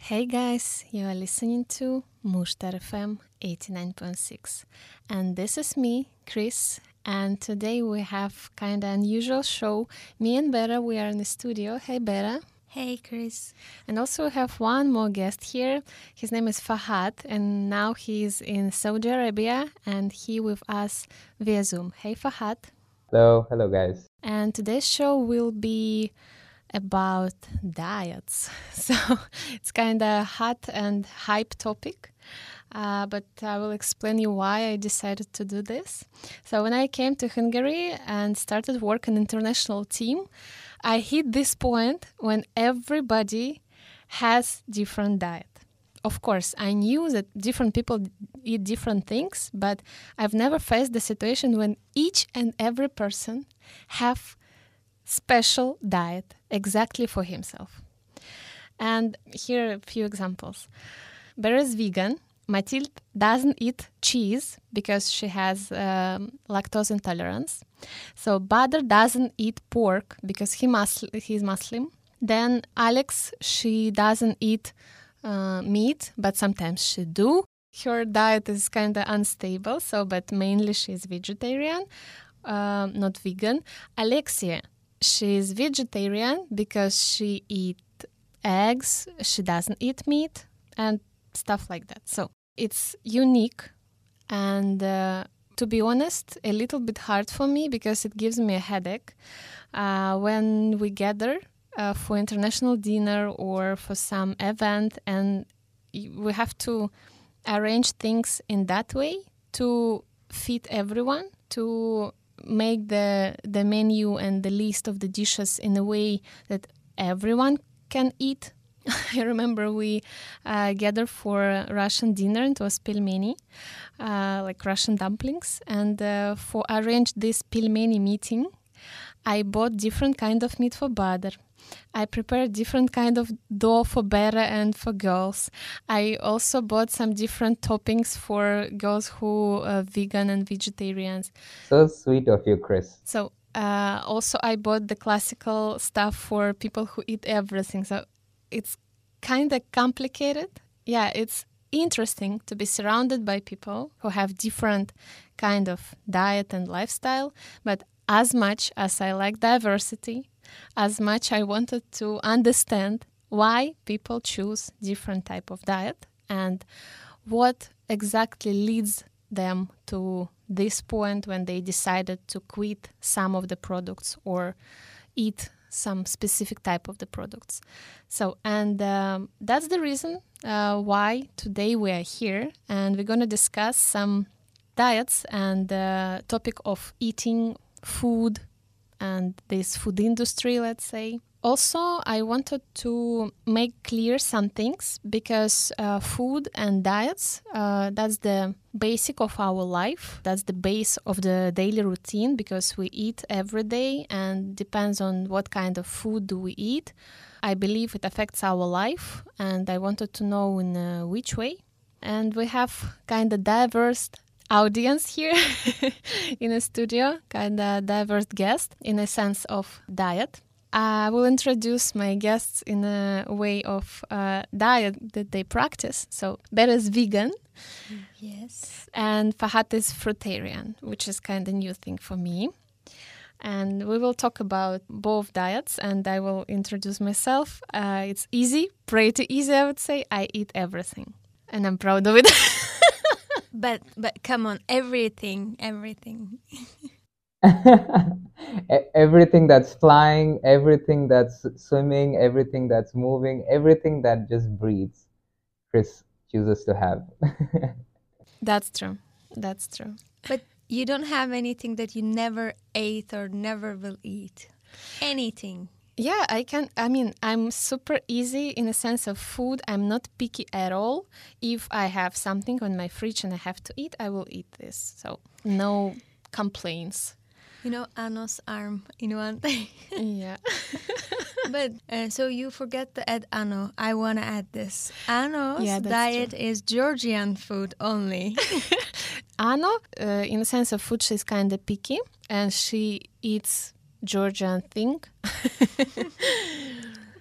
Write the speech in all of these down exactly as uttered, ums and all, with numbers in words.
Hey guys, you are listening to Mushtar F M eighty-nine point six. And this is me, Chris. And today we have kind of unusual show. Me and Bera, we are in the studio. Hey Bera. Hey Chris. And also we have one more guest here. His name is Fahad, and now he's in Saudi Arabia, and he with us via Zoom. Hey Fahad. Hello, hello guys. And today's show will be about diets. So it's kind of hot and hype topic, uh, but I will explain you why I decided to do this. So when I came to Hungary and started work in international team, I hit this point when everybody has different diet. Of course, I knew that different people eat different things, but I've never faced the situation when each and every person have special diet exactly for himself. And here are a few examples. Bera is vegan. Mathilde doesn't eat cheese because she has um, lactose intolerance. So Badr doesn't eat pork because he mus- he's Muslim. Then Alex, she doesn't eat uh, meat, but sometimes she do. Her diet is kind of unstable, so but mainly she's vegetarian, um, not vegan. Alexia, she's vegetarian because she eats eggs, she doesn't eat meat, and stuff like that. So it's unique, and uh, to be honest, a little bit hard for me because it gives me a headache uh, when we gather uh, for international dinner or for some event, and we have to arrange things in that way to fit everyone, to make the the menu and the list of the dishes in a way that everyone can eat. I remember we uh, gathered for a Russian dinner. It was pilmeni, uh, like Russian dumplings. And uh, for arrange this pilmeni meeting, I bought different kind of meat for Badr. I prepared different kind of dough for Bera and for girls. I also bought some different toppings for girls who are vegan and vegetarians. So sweet of you, Chris. So uh, also I bought the classical stuff for people who eat everything. So it's kind of complicated. Yeah, it's interesting to be surrounded by people who have different kind of diet and lifestyle. But as much as I like diversity, as much I wanted to understand why people choose different type of diet and what exactly leads them to this point when they decided to quit some of the products or eat some specific type of the products. So, and um, that's the reason uh, why today we are here, and we're going to discuss some diets and the topic of eating, food, and this food industry, let's say. Also, I wanted to make clear some things because uh, food and diets, uh, that's the basic of our life. That's the base of the daily routine because we eat every day and depends on what kind of food do we eat. I believe it affects our life, and I wanted to know in uh, which way. And we have kind of diverse audience here in a studio, kind of diverse guest in a sense of diet. I will introduce my guests in a way of uh, diet that they practice. So Bera is vegan. Yes. And Fahad is fruitarian, which is kind of new thing for me. And we will talk about both diets, and I will introduce myself. Uh, it's easy, pretty easy, I would say. I eat everything, and I'm proud of it. But but come on, everything, everything. Everything that's flying, everything that's swimming, everything that's moving, everything that just breathes, Chris chooses to have. That's true. That's true. But you don't have anything that you never ate or never will eat. Anything. Yeah, I can. I mean, I'm super easy in the sense of food. I'm not picky at all. If I have something on my fridge and I have to eat, I will eat this. So no complaints. You know, Ano's arm in one thing. Yeah. But uh, so you forget to add Ano. I want to add this. Ano's Yeah, that's diet true. is Georgian food only. Ano, uh, in the sense of food, she's kind of picky, and she eats Georgian thing.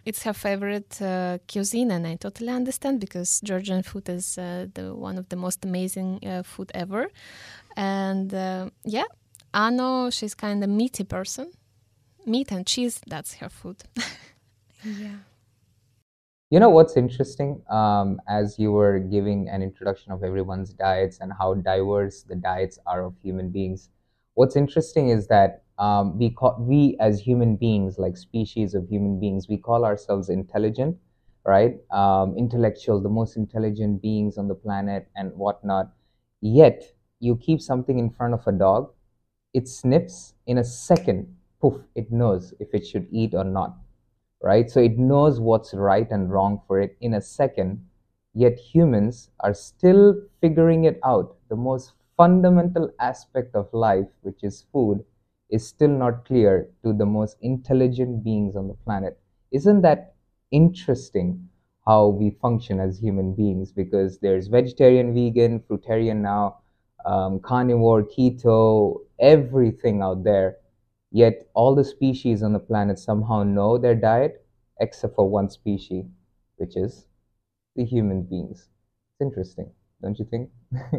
it's her favorite uh, cuisine, and I totally understand because Georgian food is uh, the one of the most amazing uh, food ever. And uh, yeah, Ano, she's kind of meaty person. Meat and cheese, that's her food. Yeah. You know what's interesting? Um, as you were giving an introduction of everyone's diets and how diverse the diets are of human beings, what's interesting is that um, we, call, we as human beings, like species of human beings, we call ourselves intelligent, right? Um, intellectual, the most intelligent beings on the planet and whatnot. Yet, you keep something in front of a dog, it sniffs in a second, poof, it knows if it should eat or not, right? So it knows what's right and wrong for it in a second, yet humans are still figuring it out. The most fundamental aspect of life, which is food, is still not clear to the most intelligent beings on the planet. Isn't that interesting how we function as human beings? Because there's vegetarian, vegan, fruitarian now, um, carnivore, keto, everything out there. Yet all the species on the planet somehow know their diet, except for one species, which is the human beings. It's interesting, don't you think?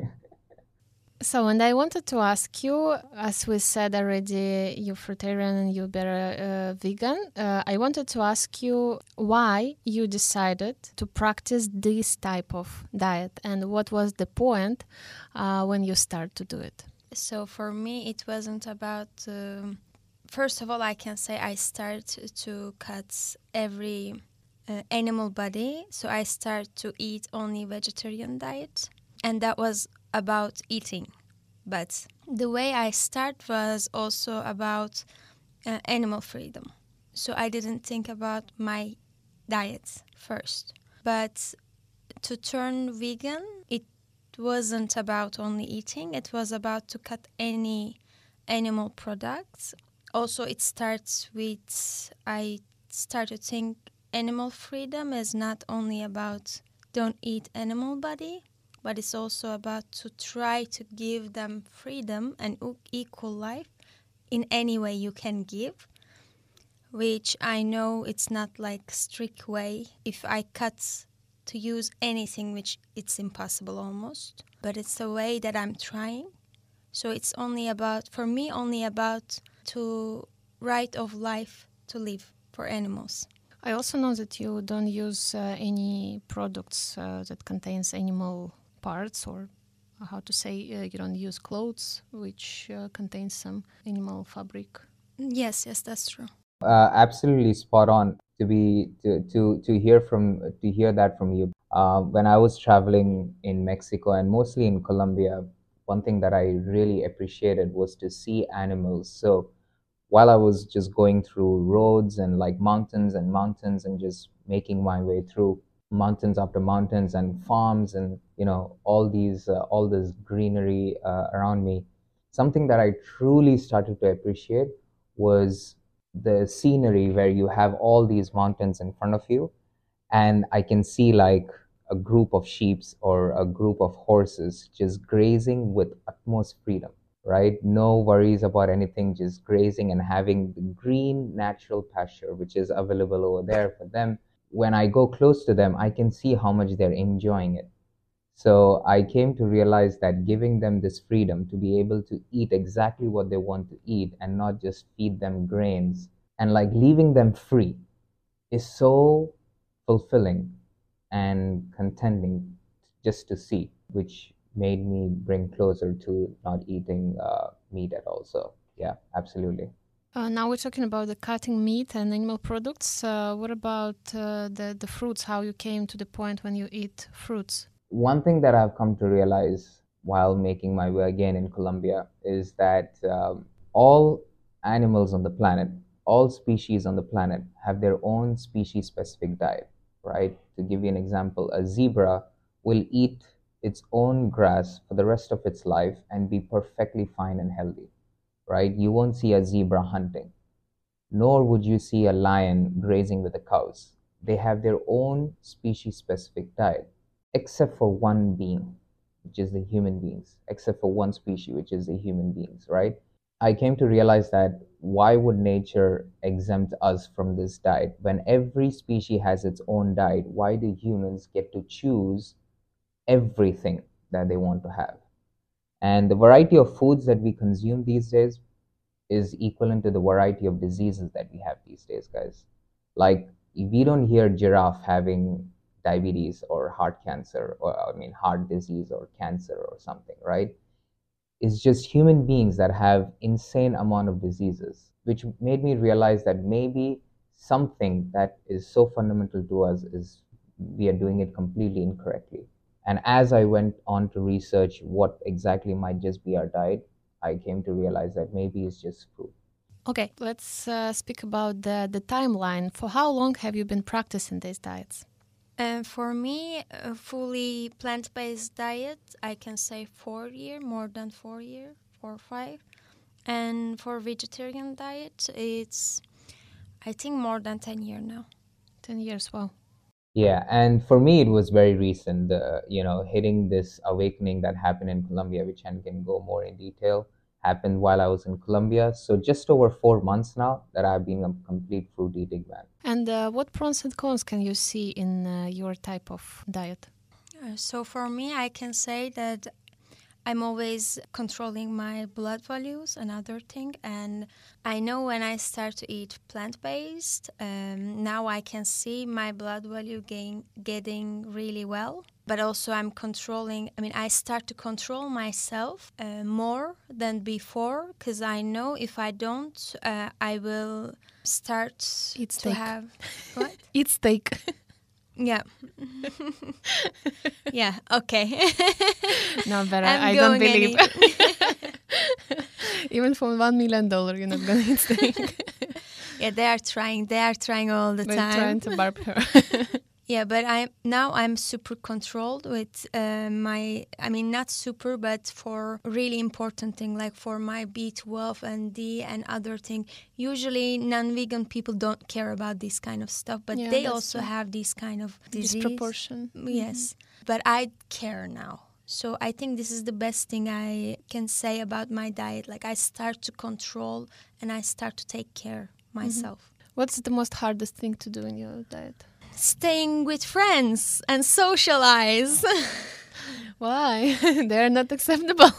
So, and I wanted to ask you, as we said already, you're fruitarian and you're better uh, vegan. Uh, I wanted to ask you why you decided to practice this type of diet and what was the point uh, when you start to do it? So for me, it wasn't about. Um, first of all, I can say I started to cut every uh, animal body. So I started to eat only vegetarian diet, and that was about eating. But the way I start was also about uh, animal freedom. So I didn't think about my diet first. But to turn vegan, it wasn't about only eating. It was about to cut any animal products. Also, it starts with, I started to think animal freedom is not only about don't eat animal body, but it's also about to try to give them freedom and equal life in any way you can give, which I know it's not like strict way. If I cut to use anything, which it's impossible almost, but it's a way that I'm trying. So it's only about, for me, only about to right of life to live for animals. I also know that you don't use uh, any products uh, that contains animal parts, or how to say, uh, you don't use clothes which uh, contains some animal fabric. Yes, yes, that's true. Uh, absolutely spot on. To be to, to to hear from to hear that from you. Uh, when I was traveling in Mexico and mostly in Colombia, one thing that I really appreciated was to see animals. So while I was just going through roads and like mountains and mountains and just making my way through mountains after mountains and farms and you know all these uh, all this greenery uh, around me, something that I truly started to appreciate was the scenery where you have all these mountains in front of you, and I can see like a group of sheep or a group of horses just grazing with utmost freedom, right? No worries about anything, just grazing and having the green natural pasture which is available over there for them. When I go close to them, I can see how much they're enjoying it. So I came to realize that giving them this freedom to be able to eat exactly what they want to eat and not just feed them grains and like leaving them free is so fulfilling and contenting just to see, which made me bring closer to not eating uh, meat at all. So yeah, absolutely. Uh, now we're talking about the cutting meat and animal products. Uh, what about uh, the, the fruits, how you came to the point when you eat fruits? One thing that I've come to realize while making my way again in Colombia is that um, all animals on the planet, all species on the planet have their own species specific diet, right? To give you an example, a zebra will eat its own grass for the rest of its life and be perfectly fine and healthy, right? You won't see a zebra hunting, nor would you see a lion grazing with the cows. They have their own species specific diet, except for one being, which is the human beings, except for one species, which is the human beings, right? I came to realize that why would nature exempt us from this diet? When every species has its own diet, why do humans get to choose everything that they want to have? And the variety of foods that we consume these days is equivalent to the variety of diseases that we have these days, guys. Like, we don't hear giraffe having diabetes or heart cancer, or I mean heart disease or cancer or something, right? It's just human beings that have insane amount of diseases, which made me realize that maybe something that is so fundamental to us is we are doing it completely incorrectly. And as I went on to research what exactly might just be our diet, I came to realize that maybe it's just food. Okay, let's uh, speak about the, the timeline. For how long have you been practicing these diets? And for me, a fully plant-based diet, I can say four year, more than four year, four or five. And for vegetarian diet, it's, I think, more than ten years now. ten years, wow. Yeah, and for me, it was very recent, the, you know, hitting this awakening that happened in Colombia, which I can go more in detail, happened while I was in Colombia. So just over four months now that I've been a complete fruit eating man. And uh, what pros and cons can you see in uh, your type of diet? Uh, so for me, I can say that I'm always controlling my blood values, another thing. And I know when I start to eat plant-based, um, now I can see my blood value gain, getting really well. But also I'm controlling, I mean, I start to control myself uh, more than before, because I know if I don't, uh, I will start Eat to steak. have... What? Eat steak. Yeah. Yeah, okay. No, but I'm I, I don't going believe. any- Even for one million dollar, you're not gonna eat steak. Yeah, they are trying. They are trying all the They're time. trying to barb her. Yeah, but I'm now I'm super controlled with uh, my. I mean, not super, but for really important thing like for my B twelve and D and other thing. Usually, non-vegan people don't care about this kind of stuff, but Yeah, they that's also true. have this kind of disease. Disproportion. Yes, but I care now. So I think this is the best thing I can say about my diet. Like I start to control and I start to take care myself. What's the most hardest thing to do in your diet? Staying with friends and socialize. Why? They're not acceptable.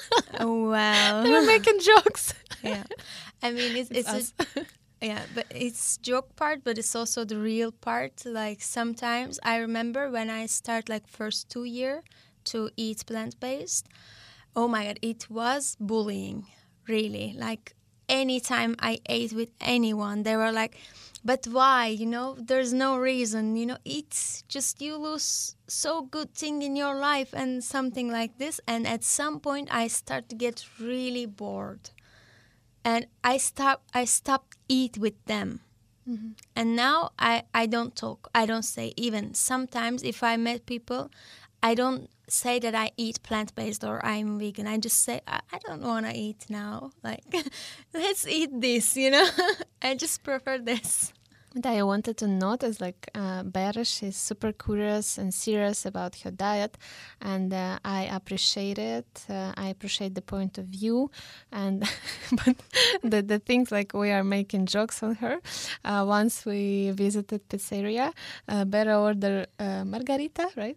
Well, They're making jokes. yeah. I mean, it's, it's, It's a, yeah, but it's joke part, but it's also the real part. Like sometimes I remember when I start like first two year to eat plant-based, oh my God, it was bullying, really. Like anytime I ate with anyone, they were like, but why? You know, there's no reason, you know, it's just you lose so good thing in your life and something like this. And at some point I start to get really bored. And I stop I stopped eat with them. Mm-hmm. And now I, I don't talk. I don't say even. Sometimes if I met people, I don't say that I eat plant-based or I'm vegan. I just say, I, I don't want to eat now. Like, let's eat this, you know? I just prefer this. What I wanted to note is like uh, Beresh is super curious and serious about her diet, and uh, I appreciate it. Uh, I appreciate the point of view, and but the the things like we are making jokes on her. Uh, once we visited pizzeria, uh, Bera ordered uh, margarita, right?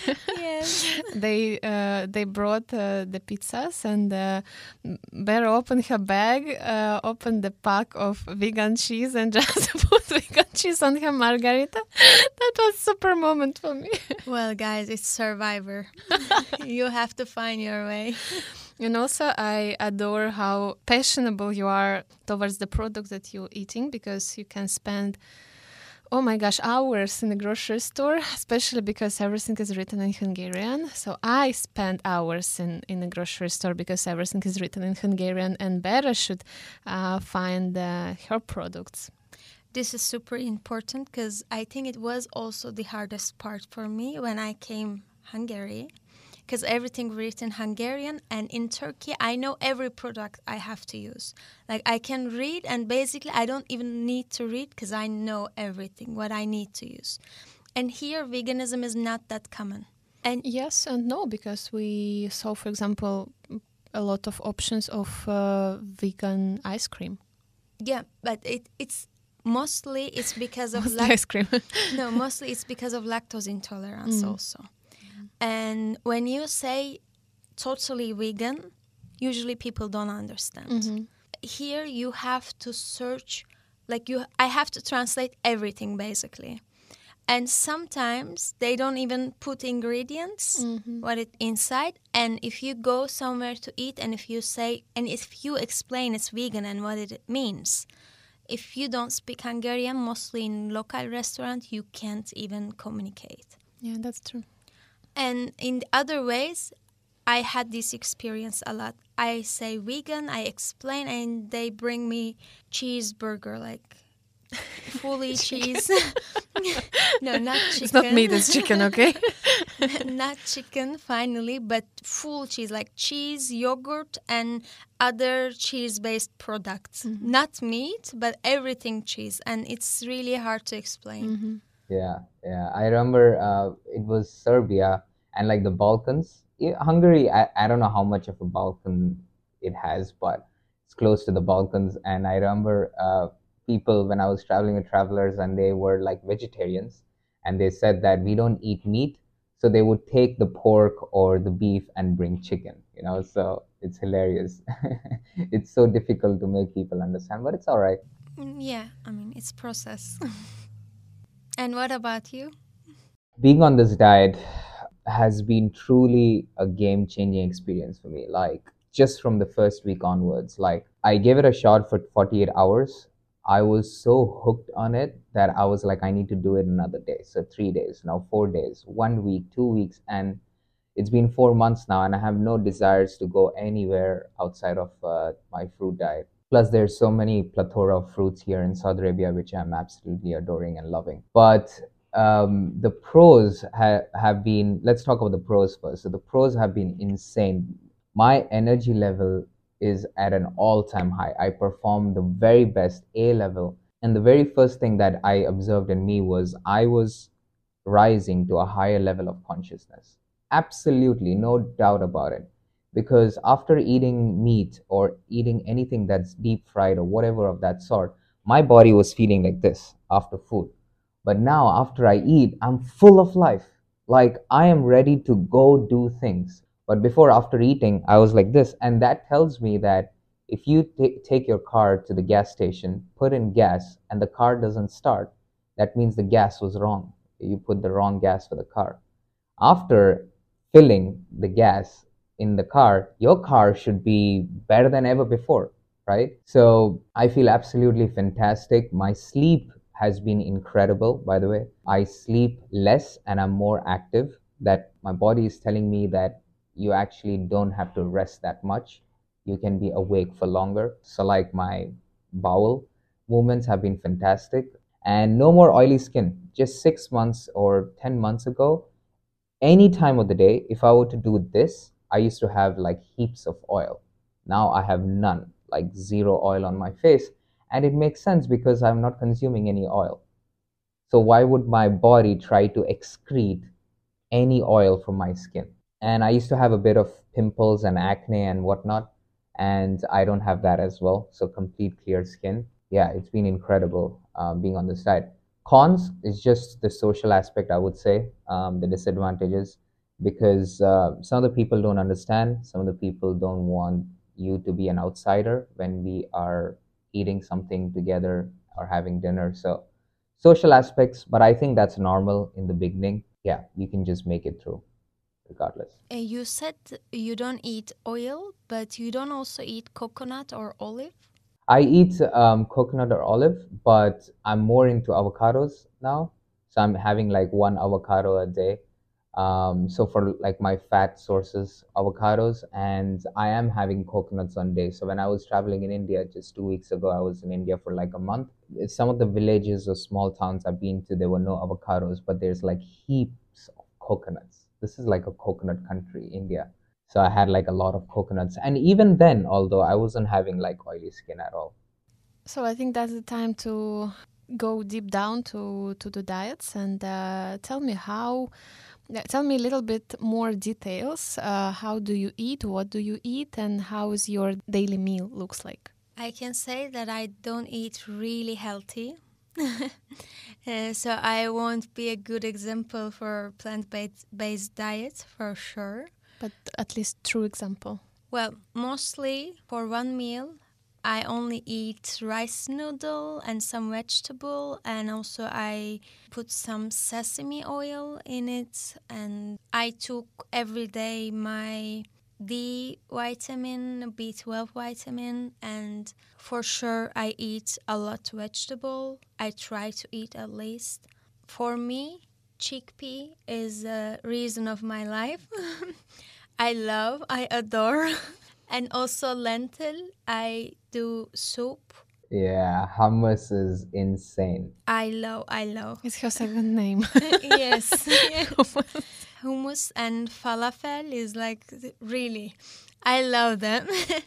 Yes. they uh, they brought uh, the pizzas, and uh, Bera opened her bag, uh, opened the pack of vegan cheese, and just put vegan cheese on her margarita. That was a super moment for me. Well, guys, it's Survivor. You have to find your way. And also, I adore how passionate you are towards the product that you're eating, because you can spend, oh my gosh, hours in the grocery store, especially because everything is written in Hungarian. So I spend hours in, in the grocery store because everything is written in Hungarian, and Bera should uh, find uh, her products. This is super important because I think it was also the hardest part for me when I came Hungary, because everything written Hungarian, and in Turkey I know every product I have to use. Like I can read, and basically I don't even need to read because I know everything what I need to use. And here veganism is not that common. And Yes and no, because we saw, for example, a lot of options of uh, vegan ice cream. Yeah, but it it's mostly it's because of Mostly lac- ice cream. no, mostly it's because of lactose intolerance Mm. also. And when you say totally vegan, usually people don't understand. Mhm. Here you have to search, like you, I have to translate everything basically. And sometimes they don't even put ingredients, Mhm. what it inside. And if you go somewhere to eat, and if you say, and if you explain it's vegan and what it means, if you don't speak Hungarian, mostly in local restaurant, you can't even communicate. Yeah, that's true. And in the other ways, I had this experience a lot. I say vegan, I explain, and they bring me cheeseburger, like fully cheese. No, not chicken. It's not meat, it's chicken, okay? Not chicken, finally, but full cheese, like cheese, yogurt, and other cheese-based products. Mm-hmm. Not meat, but everything cheese, and it's really hard to explain. Mm-hmm. Yeah, yeah. I remember uh, it was Serbia and like the Balkans. Yeah, Hungary, I, I don't know how much of a Balkan it has, but it's close to the Balkans. And I remember uh, people when I was traveling with travelers and they were like vegetarians and they said that we don't eat meat. So they would take the pork or the beef and bring chicken, you know, so it's hilarious. It's so difficult to make people understand, but it's all right. Mm, Yeah, I mean, it's process. And what about you? Being on this diet has been truly a game changing experience for me. Like, just from the first week onwards, like, I gave it a shot for forty-eight hours. I was so hooked on it that I was like, I need to do it another day. So, three days, now four days, one week, two weeks. And it's been four months now, and I have no desires to go anywhere outside of uh, my fruit diet. Plus, there's so many plethora of fruits here in Saudi Arabia, which I'm absolutely adoring and loving. But um, the pros ha- have been, let's talk about the pros first. So the pros have been insane. My energy level is at an all-time high. I perform the very best A level. And the very first thing that I observed in me was I was rising to a higher level of consciousness. Absolutely, no doubt about it. Because after eating meat or eating anything that's deep fried or whatever of that sort, my body was feeling like this after food. But now, after I eat, I'm full of life. Like I am ready to go do things. But before, after eating, I was like this. And that tells me that if you t- take your car to the gas station, put in gas, and the car doesn't start, that means the gas was wrong. You put the wrong gas for the car. After filling the gas in the car, your car should be better than ever before, right? So I feel absolutely fantastic. My sleep has been incredible, by the way. I sleep less and I'm more active. That my body is telling me that you actually don't have to rest that much. You can be awake for longer. So, like my bowel movements have been fantastic. And no more oily skin. Just six months or ten months ago, any time of the day, if I were to do this, I used to have like heaps of oil. Now I have none, like zero oil on my face. And it makes sense because I'm not consuming any oil. So why would my body try to excrete any oil from my skin? And I used to have a bit of pimples and acne and whatnot, and I don't have that as well. So complete clear skin. Yeah, it's been incredible uh, being on this diet. Cons is just the social aspect, I would say, um, the disadvantages, because uh, some of the people don't understand, some of the people don't want you to be an outsider when we are eating something together or having dinner. So social aspects, but I think that's normal in the beginning. Yeah, you can just make it through regardless. Uh, you said you don't eat oil, but you don't also eat coconut or olive? I eat um, coconut or olive, but I'm more into avocados now. So I'm having like one avocado a day. Um, so for like my fat sources, avocados, and I am having coconuts on day. So when I was traveling in India just two weeks ago, I was in India for like a month. Some of the villages or small towns I've been to, there were no avocados, but there's like heaps of coconuts. This is like a coconut country, India. So I had like a lot of coconuts. And even then, although I wasn't having like oily skin at all. So I think that's the time to go deep down to, to the diets and uh, tell me how, yeah, tell me a little bit more details. Uh, how do you eat? What do you eat? And how is your daily meal looks like? I can say that I don't eat really healthy. Uh, so I won't be a good example for plant-based based diet for sure. But at least true example. Well, mostly for one meal, I only eat rice noodle and some vegetable, and also I put some sesame oil in it, and I took every day my D vitamin, B twelve vitamin, and for sure I eat a lot vegetable. I try to eat at least. For me, chickpea is a reason of my life. I love, I adore. And also lentil, I do soup. Yeah, hummus is insane. I love, I love. It's her second name. Yes. Hummus and falafel is like really, I love them.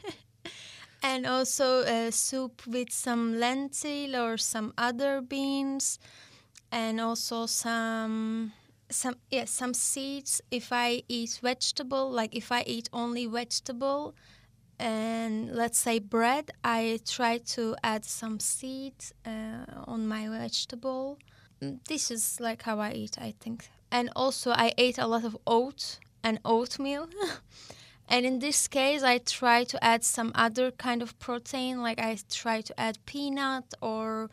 And also uh, soup with some lentil or some other beans, and also some some yes some seeds. If I eat vegetable, like if I eat only vegetable and let's say bread, I try to add some seeds uh, on my vegetable. Mm, this is like how I eat, I think. And also I ate a lot of oat and oatmeal. And in this case, I try to add some other kind of protein, like I try to add peanut or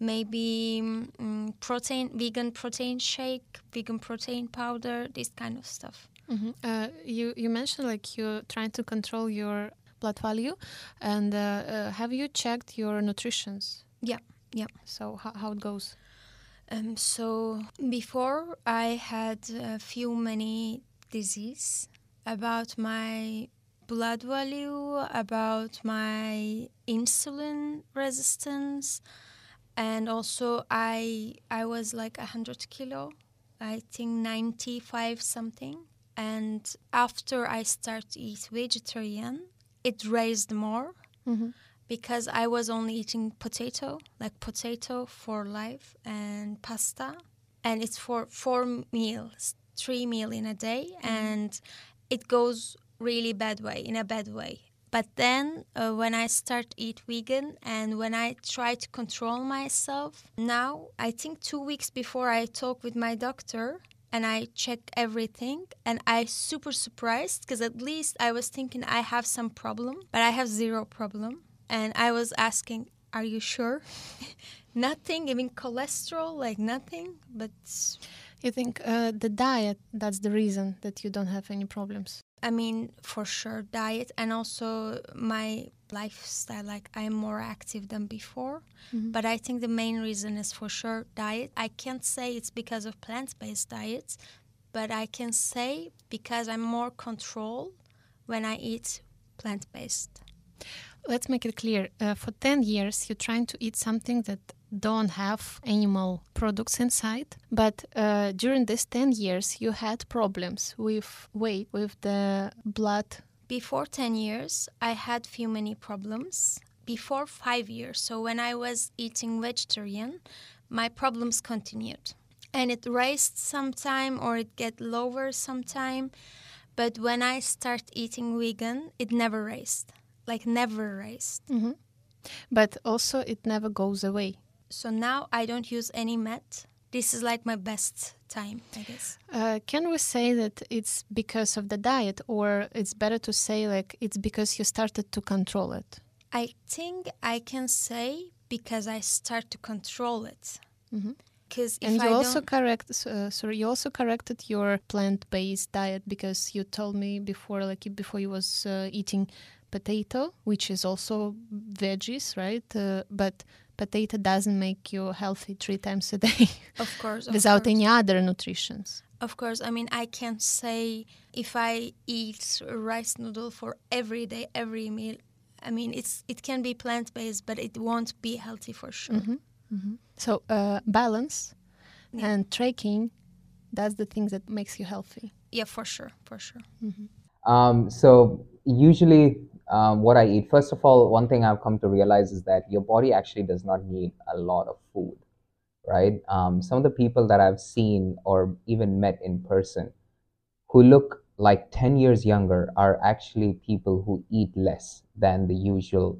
maybe um, protein, vegan protein shake, vegan protein powder, this kind of stuff. Mm-hmm. uh, you, you mentioned like you're trying to control your blood value, and uh, uh, have you checked your nutritions? Yeah, yeah. So how, how it goes? Um, so before I had a few many disease about my blood value, about my insulin resistance, and also I I was like a hundred kilo, I think ninety-five something. And after I started to eat vegetarian, it raised more. Mm-hmm. Because I was only eating potato, like potato for life, and pasta. And it's for four meals, three meal in a day. Mm-hmm. And it goes really bad way, in a bad way. But then uh, when I start eat vegan and when I try to control myself, now I think two weeks before I talk with my doctor and I check everything, and I super surprised because at least I was thinking I have some problem, but I have zero problem. And I was asking, are you sure? Nothing, even cholesterol, like nothing. But you think uh, the diet, that's the reason that you don't have any problems? I mean, for sure, diet, and also my lifestyle, like I'm more active than before. Mm-hmm. But I think the main reason is for sure diet. I can't say it's because of plant-based diets, but I can say because I'm more control when I eat plant-based. Let's make it clear. Uh, for ten years, you're trying to eat something that don't have animal products inside. But uh, during these ten years, you had problems with weight, with the blood. Before ten years, I had few many problems. Before five years, so when I was eating vegetarian, my problems continued. And it raised sometime or it get lower sometime. But when I start eating vegan, it never raised. Like never raised. Mm-hmm. But also it never goes away. So now I don't use any met. This is like my best time, I guess. Uh, can we say that it's because of the diet, or it's better to say like it's because you started to control it? I think I can say because I start to control it. Mm-hmm. Because and if you I also don't... correct. Uh, sorry, you also corrected your plant-based diet because you told me before, like before you was uh, eating potato, which is also veggies, right? Uh, but potato doesn't make you healthy three times a day. Of course. Of without course. any other nutritions. Of course. I mean, I can't say if I eat rice noodle for every day, every meal. I mean, it's it can be plant-based, but it won't be healthy for sure. Mm-hmm. Mm-hmm. So uh, balance yeah. and tracking, that's the thing that makes you healthy. Yeah, for sure. For sure. Mm-hmm. Um, so usually um, what I eat, first of all, one thing I've come to realize is that your body actually does not need a lot of food, right? Um, some of the people that I've seen or even met in person who look like ten years younger are actually people who eat less than the usual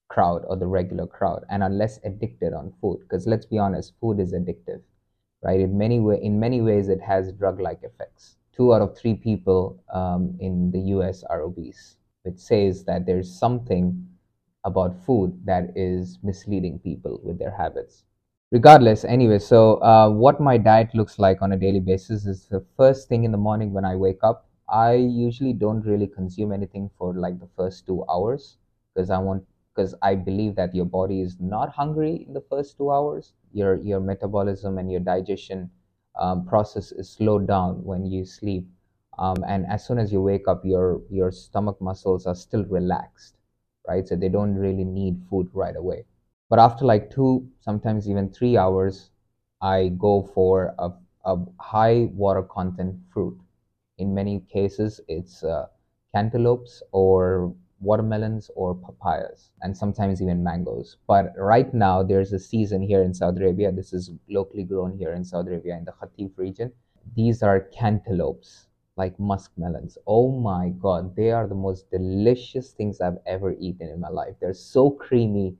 crowd or the regular crowd and are less addicted on food. Because let's be honest, food is addictive, right? In many way, in many ways, it has drug-like effects. Two out of three people um, in the U S are obese, which says that there's something about food that is misleading people with their habits. Regardless, anyway, so uh, what my diet looks like on a daily basis is the first thing in the morning when I wake up. I usually don't really consume anything for like the first two hours because I want because I believe that your body is not hungry in the first two hours. Your your metabolism and your digestion um, process is slowed down when you sleep, um, and as soon as you wake up, your your stomach muscles are still relaxed, right? So they don't really need food right away. But after like two, sometimes even three hours, I go for a, a high water content fruit. In many cases, it's uh, cantaloupes or watermelons or papayas, and sometimes even mangoes. But right now, there's a season here in Saudi Arabia. This is locally grown here in Saudi Arabia in the Khatif region. These are cantaloupes, like musk melons. Oh my God, they are the most delicious things I've ever eaten in my life. They're so creamy,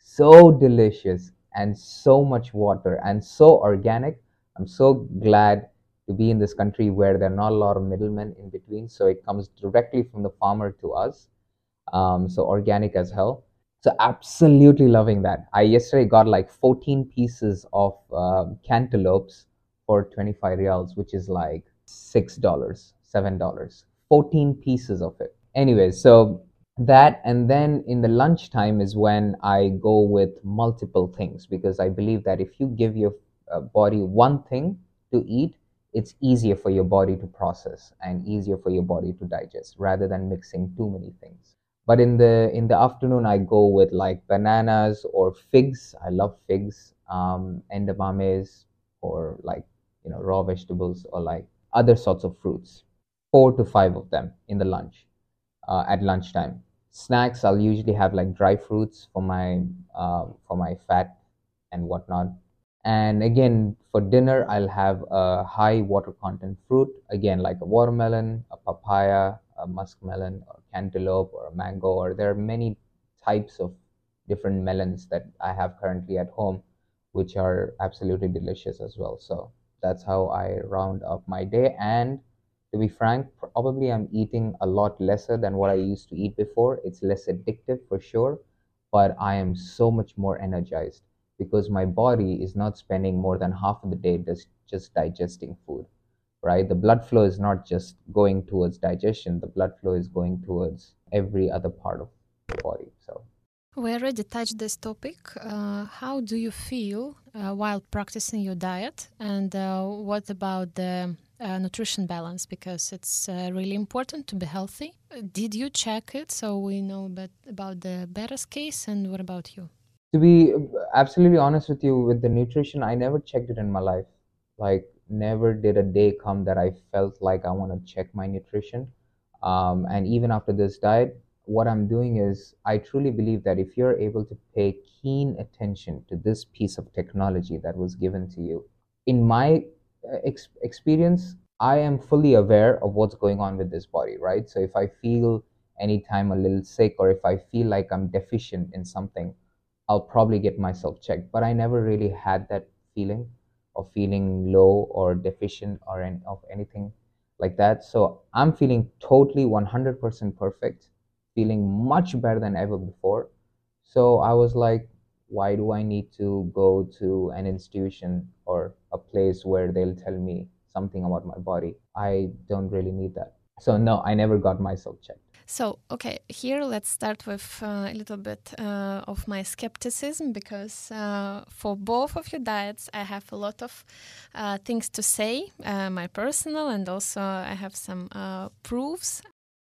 so delicious, and so much water and so organic. I'm so glad to be in this country where there are not a lot of middlemen in between. So it comes directly from the farmer to us. Um, so organic as hell. So absolutely loving that. I yesterday got like fourteen pieces of um, cantaloupes for twenty-five riyals, which is like six dollars, seven dollars. fourteen pieces of it. Anyway, so that, and then in the lunchtime is when I go with multiple things, because I believe that if you give your uh, body one thing to eat, it's easier for your body to process and easier for your body to digest rather than mixing too many things. But in the in the afternoon, I go with like bananas or figs. I love figs, um, edamames, or like you know raw vegetables, or like other sorts of fruits. Four to five of them in the lunch, uh, at lunchtime. Snacks, I'll usually have like dry fruits for my uh, for my fat and whatnot. And again, for dinner, I'll have a high water content fruit, again, like a watermelon, a papaya, a muskmelon, or cantaloupe, or a mango, or there are many types of different melons that I have currently at home, which are absolutely delicious as well. So that's how I round up my day. And to be frank, probably I'm eating a lot lesser than what I used to eat before. It's less addictive for sure, but I am so much more energized because my body is not spending more than half of the day just, just digesting food, right? The blood flow is not just going towards digestion, the blood flow is going towards every other part of the body. So we already touched this topic. Uh, how do you feel uh, while practicing your diet? And uh, what about the uh, nutrition balance? Because it's uh, really important to be healthy. Did you check it so we know about, about the Beres case? And what about you? To be absolutely honest with you, with the nutrition, I never checked it in my life. Like, never did a day come that I felt like I want to check my nutrition. Um, and even after this diet, what I'm doing is I truly believe that if you're able to pay keen attention to this piece of technology that was given to you, in my uh, ex- experience, I am fully aware of what's going on with this body, right? So if I feel anytime a little sick, or if I feel like I'm deficient in something, I'll probably get myself checked. But I never really had that feeling of feeling low or deficient or any, of anything like that. So I'm feeling totally one hundred percent perfect, feeling much better than ever before. So I was like, why do I need to go to an institution or a place where they'll tell me something about my body? I don't really need that. So no, I never got myself checked. So, okay, here let's start with uh, a little bit uh, of my skepticism, because uh, for both of your diets, I have a lot of uh, things to say, uh, my personal, and also I have some uh, proofs.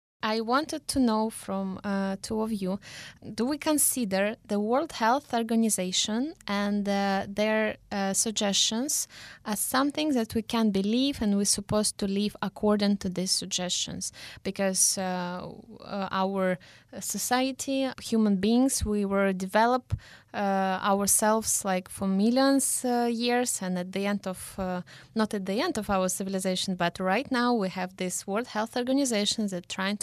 I wanted to know from uh, two of you, do we consider the World Health Organization and uh, their uh, suggestions as something that we can believe and we're supposed to live according to these suggestions? Because uh, uh, our society, human beings, we were developed uh, ourselves like for millions uh, years, and at the end of, uh, not at the end of our civilization, but right now we have this World Health Organization that trying to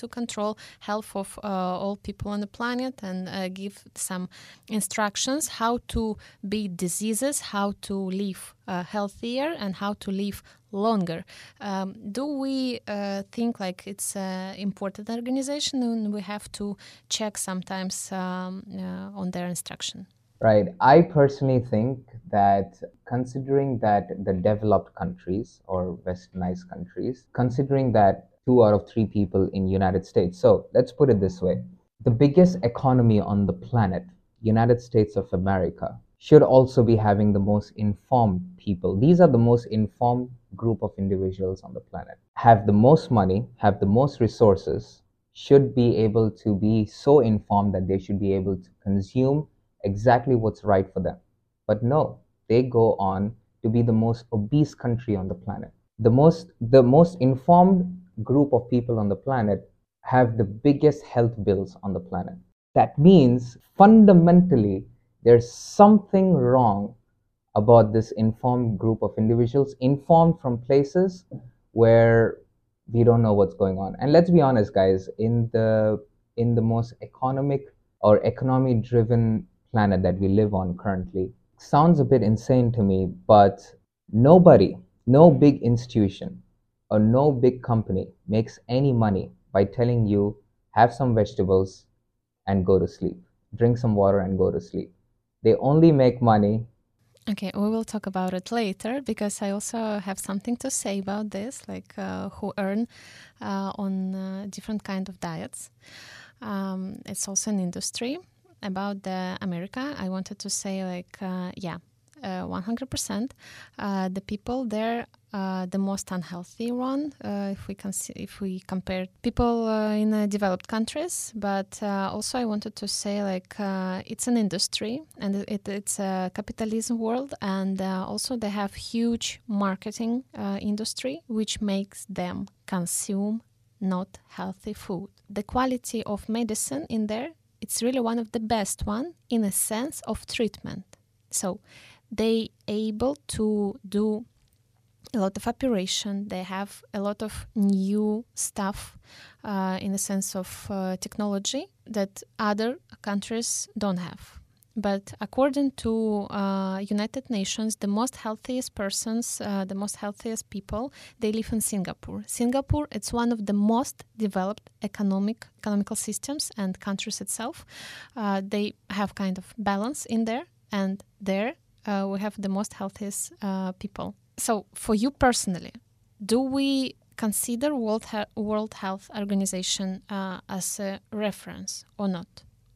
to control health of uh, all people on the planet and uh, give some instructions how to beat diseases, how to live uh, healthier, and how to live longer. Um, do we uh, think like it's an important organization and we have to check sometimes um, uh, on their instruction? Right. I personally think that considering that the developed countries or westernized countries, considering that two out of three people in United States. So let's put it this way. The biggest economy on the planet, United States of America, should also be having the most informed people. These are the most informed group of individuals on the planet. Have the most money, have the most resources, should be able to be so informed that they should be able to consume exactly what's right for them. But no, they go on to be the most obese country on the planet. The most, the most informed group of people on the planet have the biggest health bills on the planet. That means fundamentally there's something wrong about this informed group of individuals, informed from places where we don't know what's going on. And let's be honest, guys, in the in the most economic or economy driven planet that we live on currently, sounds a bit insane to me, but nobody, no big institution or no big company makes any money by telling you have some vegetables and go to sleep, drink some water and go to sleep. They only make money. Okay, we will talk about it later because I also have something to say about this, like uh, who earn uh, on uh, different kind of diets. Um, it's also an industry. About the America, I wanted to say like, uh, yeah, uh, one hundred percent. Uh, the people there, uh, the most unhealthy one, uh, if we can see, if we compare people uh, in uh, developed countries. But uh, also I wanted to say like uh, it's an industry and it, it's a capitalism world, and uh, also they have huge marketing uh, industry which makes them consume not healthy food. The quality of medicine in there, it's really one of the best one in a sense of treatment. So they able to do a lot of operation. They have a lot of new stuff uh, in the sense of uh, technology that other countries don't have. But according to uh, United Nations, the most healthiest persons, uh, the most healthiest people, they live in Singapore. Singapore, it's one of the most developed economic economical systems and countries itself. Uh, they have kind of balance in there, and there uh, we have the most healthiest uh, people. So for you personally, do we consider World, He- World Health Organization uh, as a reference or not?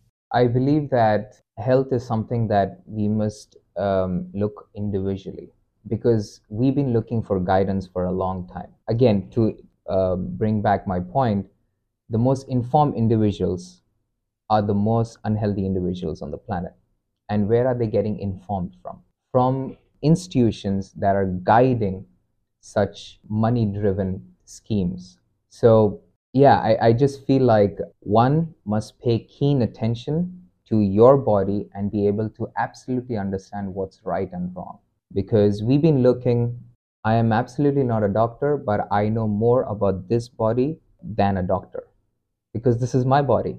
I believe that health is something that we must um, look individually, because we've been looking for guidance for a long time. Again, to uh, bring back my point, the most informed individuals are the most unhealthy individuals on the planet. And where are they getting informed from? From institutions that are guiding such money driven schemes. So yeah, I, I just feel like one must pay keen attention to your body and be able to absolutely understand what's right and wrong. Because we've been looking, I am absolutely not a doctor, but I know more about this body than a doctor, because this is my body.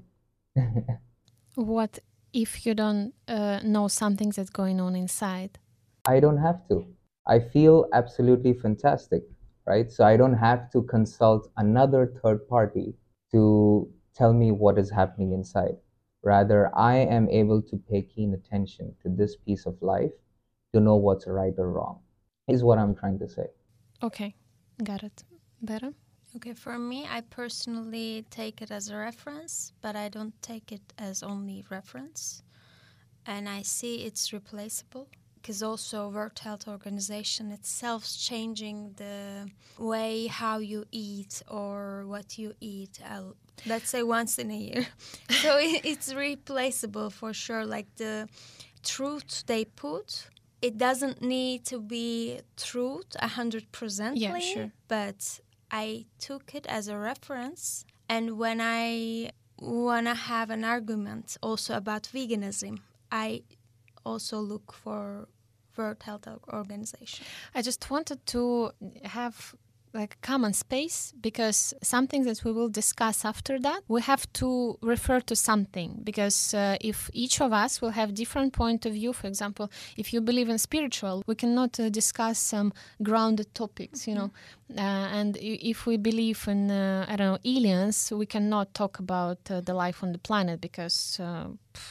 What if you don't uh, know something that's going on inside? I don't have to. I feel absolutely fantastic, right? So I don't have to consult another third party to tell me what is happening inside. Rather, I am able to pay keen attention to this piece of life to know what's right or wrong, is what I'm trying to say. Okay, got it. Better? Okay, for me, I personally take it as a reference, but I don't take it as only reference. And I see it's replaceable, because also World Health Organization itself is changing the way how you eat or what you eat, uh, let's say once in a year. So it, it's replaceable for sure. Like the truth they put, it doesn't need to be truth one hundred percent, Yeah, sure. but I took it as a reference. And when I want to have an argument also about veganism, I also look for World Health Organization. I just wanted to have like common space, because something that we will discuss after that, we have to refer to something, because uh, if each of us will have different point of view, for example, if you believe in spiritual, we cannot uh, discuss some grounded topics, you know, uh, and if we believe in, uh, I don't know, aliens, we cannot talk about uh, the life on the planet, because uh,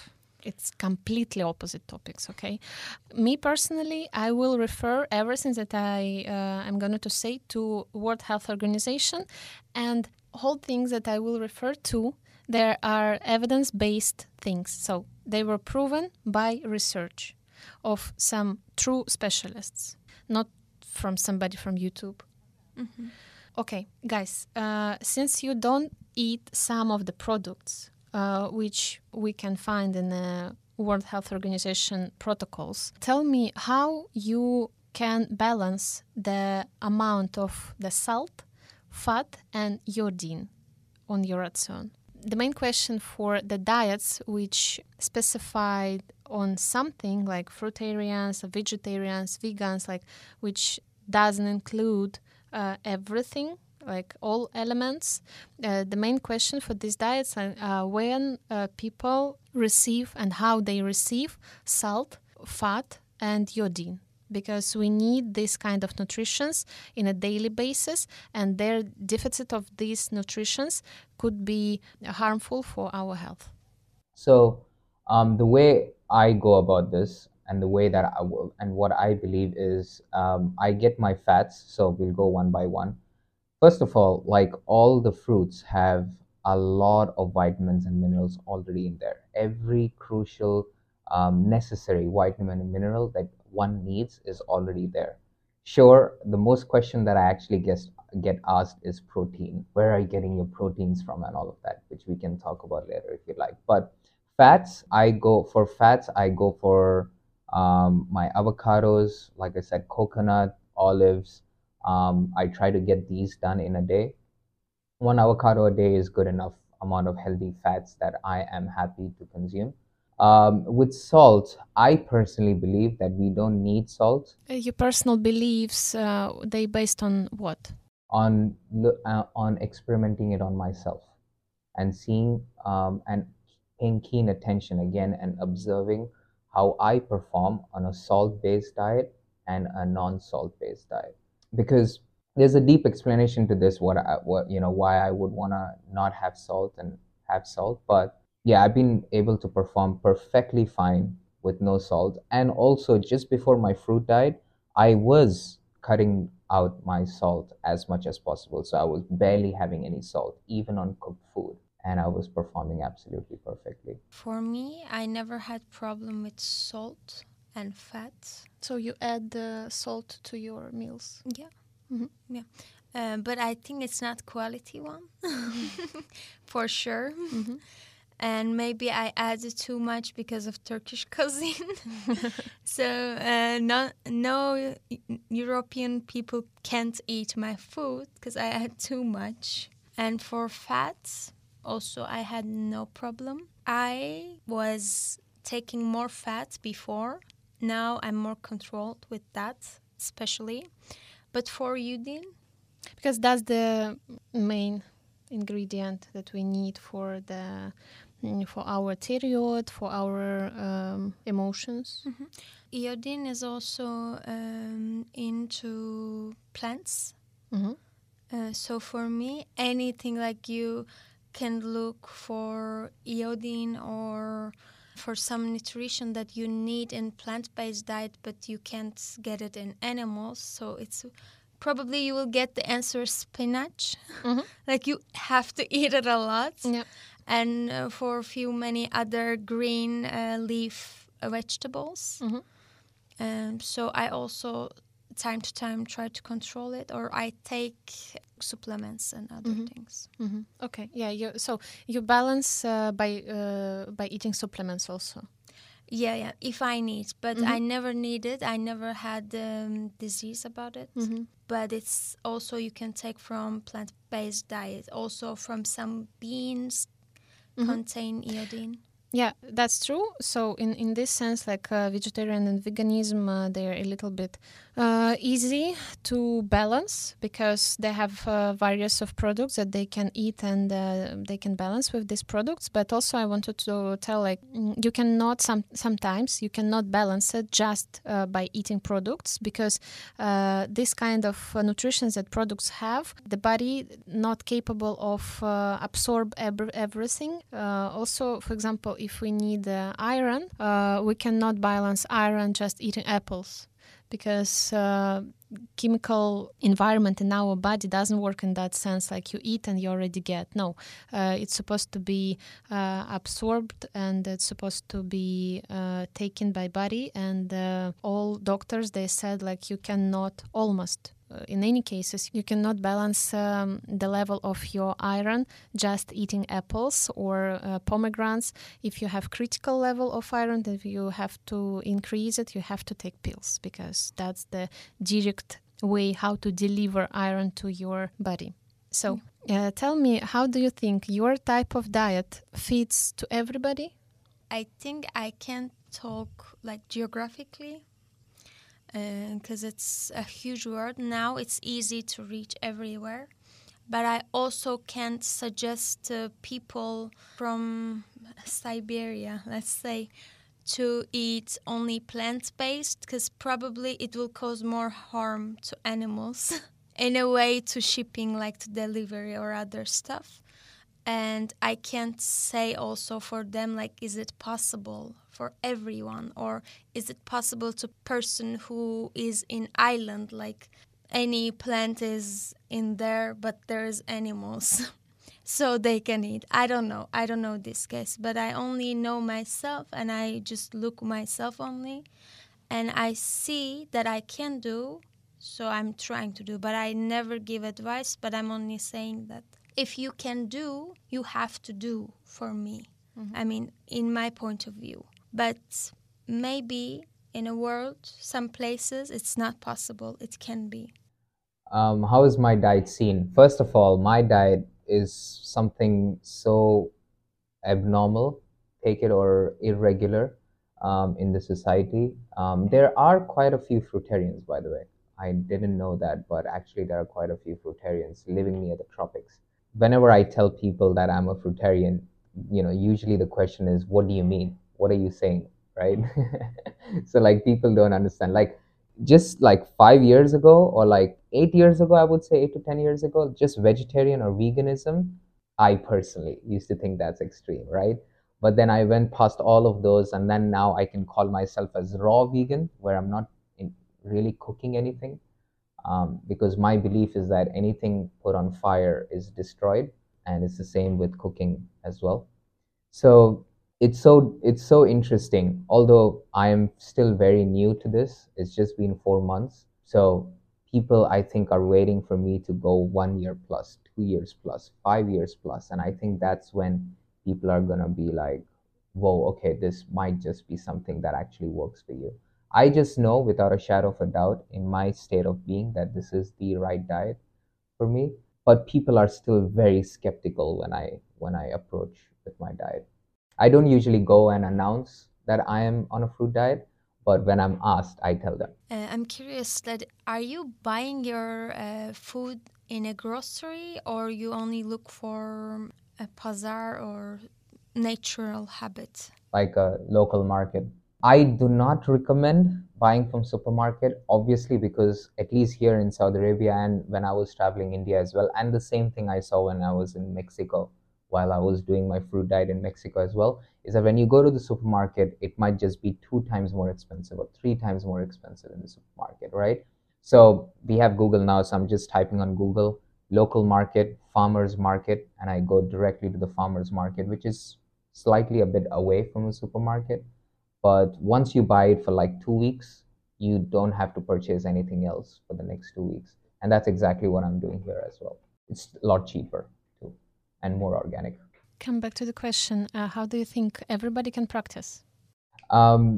it's completely opposite topics, okay? Me personally, I will refer everything that I uh, am going to say to World Health Organization, and whole things that I will refer to, there are evidence-based things. So they were proven by research of some true specialists, not from somebody from YouTube. Mm-hmm. Okay, guys, uh, since you don't eat some of the products Uh, which we can find in the World Health Organization protocols, tell me how you can balance the amount of the salt, fat, and iodine on your ration. The main question for the diets which specified on something like fruitarians, vegetarians, vegans, like which doesn't include uh, everything, like all elements. Uh, the main question for these diets are uh, when uh, people receive and how they receive salt, fat, and iodine, because we need this kind of nutritions in a daily basis, and their deficit of these nutritions could be harmful for our health. So um, the way I go about this, and the way that I w- and what I believe is, um, I get my fats. So we'll go one by one. First of all, like all the fruits have a lot of vitamins and minerals already in there. Every crucial, um, necessary vitamin and mineral that one needs is already there. Sure, the most question that I actually get, get asked is protein. Where are you getting your proteins from and all of that, which we can talk about later if you like. But fats, I go for fats, I go for um, my avocados, like I said, coconut, olives. um, I try to get these done in a day. One avocado a day is good enough amount of healthy fats that I am happy to consume. Um, with salt, I personally believe that we don't need salt. Uh, your personal beliefs, uh, they based on what? On uh, on experimenting it on myself, and seeing um, and paying keen attention again and observing how I perform on a salt-based diet and a non-salt-based diet. Because there's a deep explanation to this, what I, what you know why I would want to not have salt and have salt. But yeah, I've been able to perform perfectly fine with no salt. And also, just before my fruit diet, I was cutting out my salt as much as possible, so I was barely having any salt even on cooked food, and I was performing absolutely perfectly. For me, I never had problem with salt and fat. So you add the salt to your meals? Yeah. Mhm. Yeah. Uh, but I think it's not quality one. For sure. Mhm. And maybe I added too much because of Turkish cuisine. So uh, no, no European people can't eat my food because I add too much. And for fats, also I had no problem. I was taking more fat before. Now I'm more controlled with that, especially. But for iodine, Because that's the main ingredient that we need for the mm, for our thyroid, for our um, emotions. mm-hmm. Iodine is also um, into plants. Mm-hmm. Uh, so for me, anything like you can look for iodine or for some nutrition that you need in plant-based diet, but you can't get it in animals. So it's probably you will get the answer spinach. Mm-hmm. Like you have to eat it a lot. Yeah. And uh, for a few many other green uh, leaf uh, vegetables. Mm-hmm. Um, so I also time to time try to control it, or I take supplements and other mm-hmm. things. Mm-hmm. Okay, yeah. You so you balance uh, by uh, by eating supplements also. Yeah, yeah. If I need, but mm-hmm. I never needed. I never had um, disease about it. Mm-hmm. But it's also you can take from plant-based diet. Also from some beans mm-hmm. contain iodine. Yeah, that's true. So in, in this sense, like uh, vegetarian and veganism, uh, they're a little bit uh, easy to balance because they have uh, various of products that they can eat and uh, they can balance with these products. But also I wanted to tell like mm, you cannot, some, sometimes you cannot balance it just uh, by eating products because uh, this kind of uh, nutrition that products have, the body not capable of uh, absorb ev- everything. Uh, also, for example, if we need uh, iron, uh, we cannot balance iron just eating apples because uh, chemical environment in our body doesn't work in that sense like you eat and you already get. No, uh, it's supposed to be uh, absorbed and it's supposed to be uh, taken by body, and uh, all doctors, they said like you cannot almost uh, in any cases you cannot balance um, the level of your iron just eating apples or uh, pomegranates. If you have critical level of iron, if you have to increase it, you have to take pills because that's the direct way how to deliver iron to your body. So uh, tell me, how do you think your type of diet fits to everybody? I think I can't talk like geographically because uh, it's a huge world. Now it's easy to reach everywhere. But I also can't suggest uh, people from Siberia, let's say, to eat only plant-based because probably it will cause more harm to animals in a way to shipping, like to delivery or other stuff. And I can't say also for them, like, is it possible for everyone, or is it possible to person who is in island, like any plant is in there, but there's animals, so they can eat. I don't know. I don't know this case, but I only know myself, and I just look myself only, and I see that I can do, so I'm trying to do, but I never give advice, but I'm only saying that if you can do, you have to do for me. Mm-hmm. I mean, in my point of view. But maybe in a world, some places, it's not possible. It can be. Um, how is my diet seen? First of all, my diet is something so abnormal, take it or irregular, um, in the society. Um, there are quite a few fruitarians, by the way. I didn't know that, but actually there are quite a few fruitarians living near the tropics. Whenever I tell people that I'm a fruitarian, you know, usually the question is, what do you mean? What are you saying? Right? So like people don't understand. Like just like five years ago or like eight years ago, I would say eight to ten years ago, just vegetarian or veganism, I personally used to think that's extreme, right? But then I went past all of those, and then now I can call myself as raw vegan, where I'm not in really cooking anything, um, because my belief is that anything put on fire is destroyed, and it's the same with cooking as well. So it's so it's so interesting. Although I am still very new to this, it's just been four months. So people, I think, are waiting for me to go one year plus, two years plus, five years plus, and I think that's when people are gonna be like, "Whoa, okay, this might just be something that actually works for you." I just know without a shadow of a doubt in my state of being that this is the right diet for me. But people are still very skeptical when I when I approach with my diet. I don't usually go and announce that I am on a fruit diet, but when I'm asked, I tell them. Uh, I'm curious that are you buying your uh, food in a grocery, or you only look for a bazaar or natural habit? Like a local market. I do not recommend buying from supermarket, obviously, because at least here in Saudi Arabia and when I was traveling India as well, and the same thing I saw when I was in Mexico, while I was doing my fruit diet in Mexico as well, is that when you go to the supermarket, it might just be two times more expensive or three times more expensive in the supermarket, right? So we have Google now, so I'm just typing on Google local market, farmers market, and I go directly to the farmers market, which is slightly a bit away from the supermarket. But once you buy it for like two weeks, you don't have to purchase anything else for the next two weeks. And that's exactly what I'm doing here as well. It's a lot cheaper too and more organic. Come back to the question, uh, how do you think everybody can practice? Um,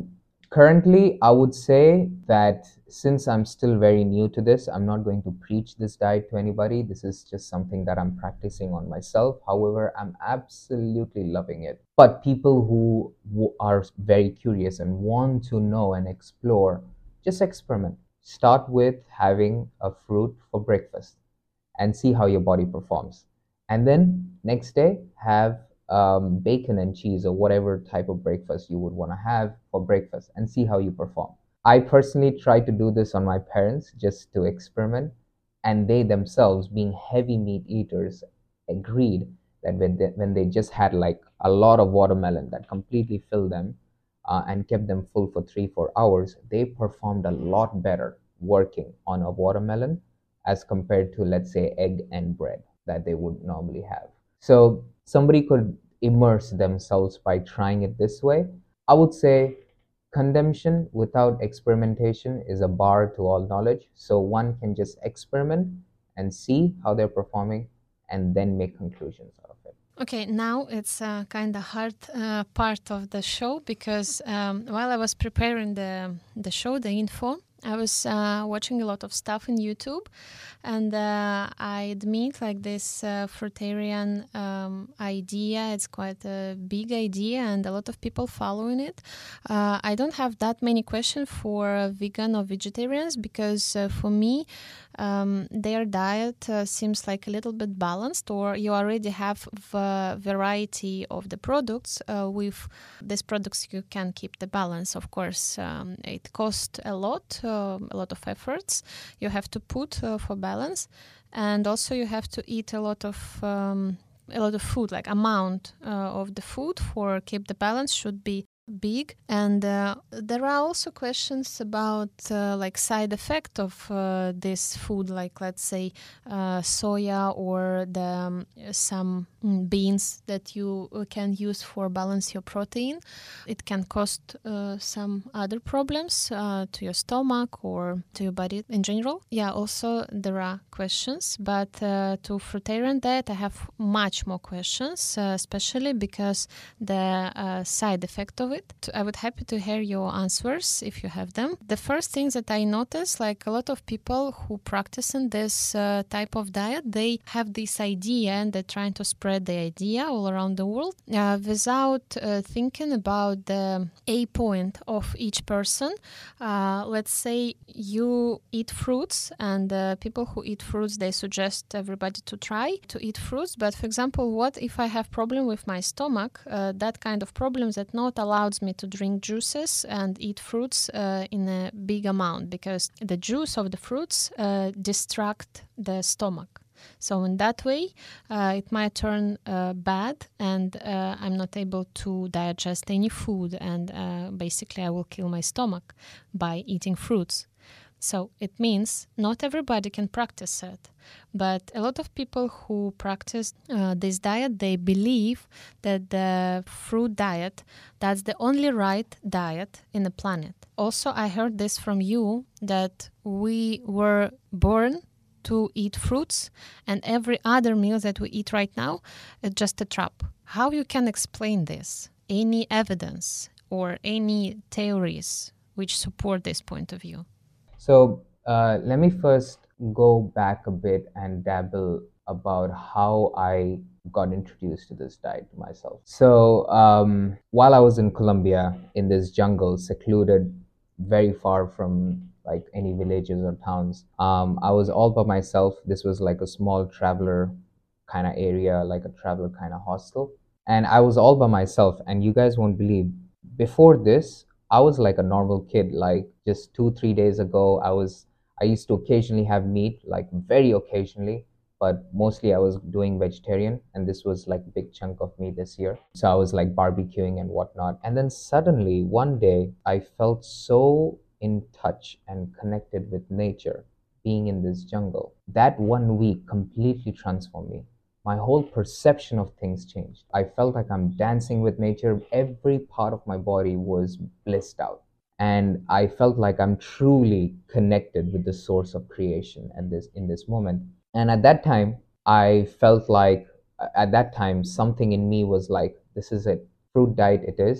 Currently, I would say that since I'm still very new to this, I'm not going to preach this diet to anybody. This is just something that I'm practicing on myself. However, I'm absolutely loving it. But people who w- are very curious and want to know and explore, just experiment. Start with having a fruit for breakfast and see how your body performs. And then next day, have um, bacon and cheese or whatever type of breakfast you would want to have for breakfast and see how you perform. I personally tried to do this on my parents just to experiment, and they themselves, being heavy meat eaters, agreed that when they, when they just had like a lot of watermelon that completely filled them uh, and kept them full for three, four hours, they performed a lot better working on a watermelon as compared to, let's say, egg and bread that they would normally have. So somebody could immerse themselves by trying it this way. I would say consumption without experimentation is a bar to all knowledge. So one can just experiment and see how they're performing and then make conclusions out of it. Okay, now it's a kind of hard uh, part of the show because um, while I was preparing the the show, the info, I was uh, watching a lot of stuff in YouTube, and uh, I admit like this uh, fruitarian um, idea, it's quite a big idea and a lot of people following it. Uh, I don't have that many questions for uh, vegan or vegetarians because uh, for me, um, their diet uh, seems like a little bit balanced, or you already have a variety of the products. Uh, with these products, you can keep the balance. Of course, um, it costs a lot. Uh, a lot of efforts you have to put uh, for balance, and also you have to eat a lot of um, a lot of food, like amount uh, of the food for keep the balance should be big. And uh, there are also questions about uh, like side effect of uh, this food, like let's say uh, soya or the um, some mm, beans that you can use for balance your protein. It can cause uh, some other problems uh, to your stomach or to your body in general. Yeah, also there are questions, but uh, to fruitarian diet I have much more questions, uh, especially because the uh, side effect of it. I would happy to hear your answers if you have them. The first thing that I noticed, like a lot of people who practice in this uh, type of diet, they have this idea and they're trying to spread the idea all around the world uh, without uh, thinking about the A point of each person. Uh, let's say you eat fruits, and uh, people who eat fruits, they suggest everybody to try to eat fruits. But for example, what if I have problem with my stomach? Uh, that kind of problem that not allows me to drink juices and eat fruits uh, in a big amount, because the juice of the fruits uh, distract the stomach. So in that way, uh, it might turn uh, bad, and uh, I'm not able to digest any food, and uh, basically I will kill my stomach by eating fruits. So it means not everybody can practice it, but a lot of people who practice uh, this diet, they believe that the fruit diet, that's the only right diet in the planet. Also, I heard this from you, that we were born to eat fruits, and every other meal that we eat right now is just a trap. How you can explain this? Any evidence or any theories which support this point of view? So uh, let me first go back a bit and dabble about how I got introduced to this diet myself. So um, while I was in Colombia, in this jungle, secluded, very far from like any villages or towns, um, I was all by myself. This was like a small traveler kind of area, like a traveler kind of hostel. And I was all by myself. And you guys won't believe, before this, I was like a normal kid. Like just two, three days ago, I was I used to occasionally have meat, like very occasionally, but mostly I was doing vegetarian, and this was like a big chunk of me this year. So I was like barbecuing and whatnot. And then suddenly one day I felt so in touch and connected with nature, being in this jungle. That one week completely transformed me. My whole perception of things changed. I felt like I'm dancing with nature. Every part of my body was blissed out. And I felt like I'm truly connected with the source of creation at this in this moment. And at that time, I felt like at that time something in me was like, this is it. Fruit diet it is.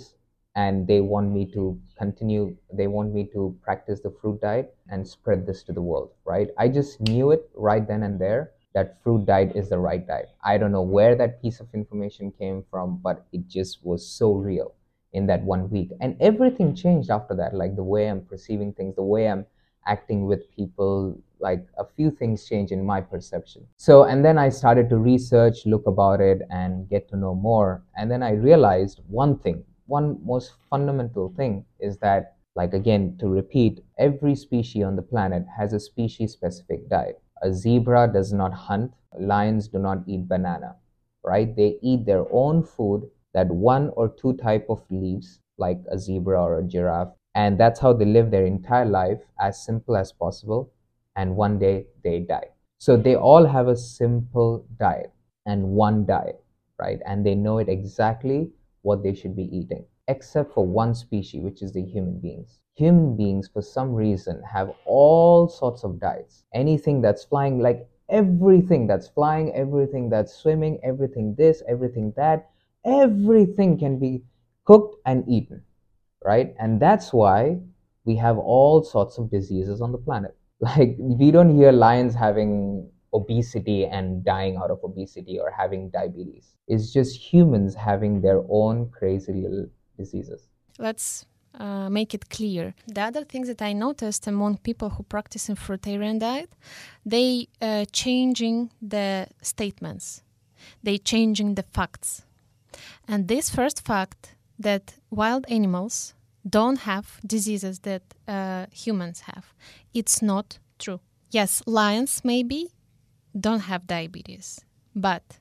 and they want me to continue, they want me to practice the fruit diet and spread this to the world, right? I just knew it right then and there that fruit diet is the right diet. I don't know where that piece of information came from, but it just was so real in that one week. And everything changed after that, like the way I'm perceiving things, the way I'm acting with people, like a few things change in my perception. So, and then I started to research, look about it, and get to know more. And then I realized one thing, one most fundamental thing is that, like again, to repeat, every species on the planet has a species specific diet. A zebra does not hunt, lions do not eat banana, right? They eat their own food, that one or two type of leaves, like a zebra or a giraffe, and that's how they live their entire life, as simple as possible, and one day they die. So they all have a simple diet and one diet, right? And they know it exactly what they should be eating, except for one species, which is the human beings. Human beings, for some reason, have all sorts of diets. Anything that's flying, like everything that's flying, everything that's swimming, everything this, everything that, everything can be cooked and eaten, right? And that's why we have all sorts of diseases on the planet. Like, we don't hear lions having obesity and dying out of obesity or having diabetes. It's just humans having their own crazy little diseases. Let's uh, make it clear. The other things that I noticed among people who practice a fruitarian diet, they uh, changing the statements, they changing the facts. And this first fact, that wild animals don't have diseases that uh, humans have, it's not true. Yes, lions maybe don't have diabetes, but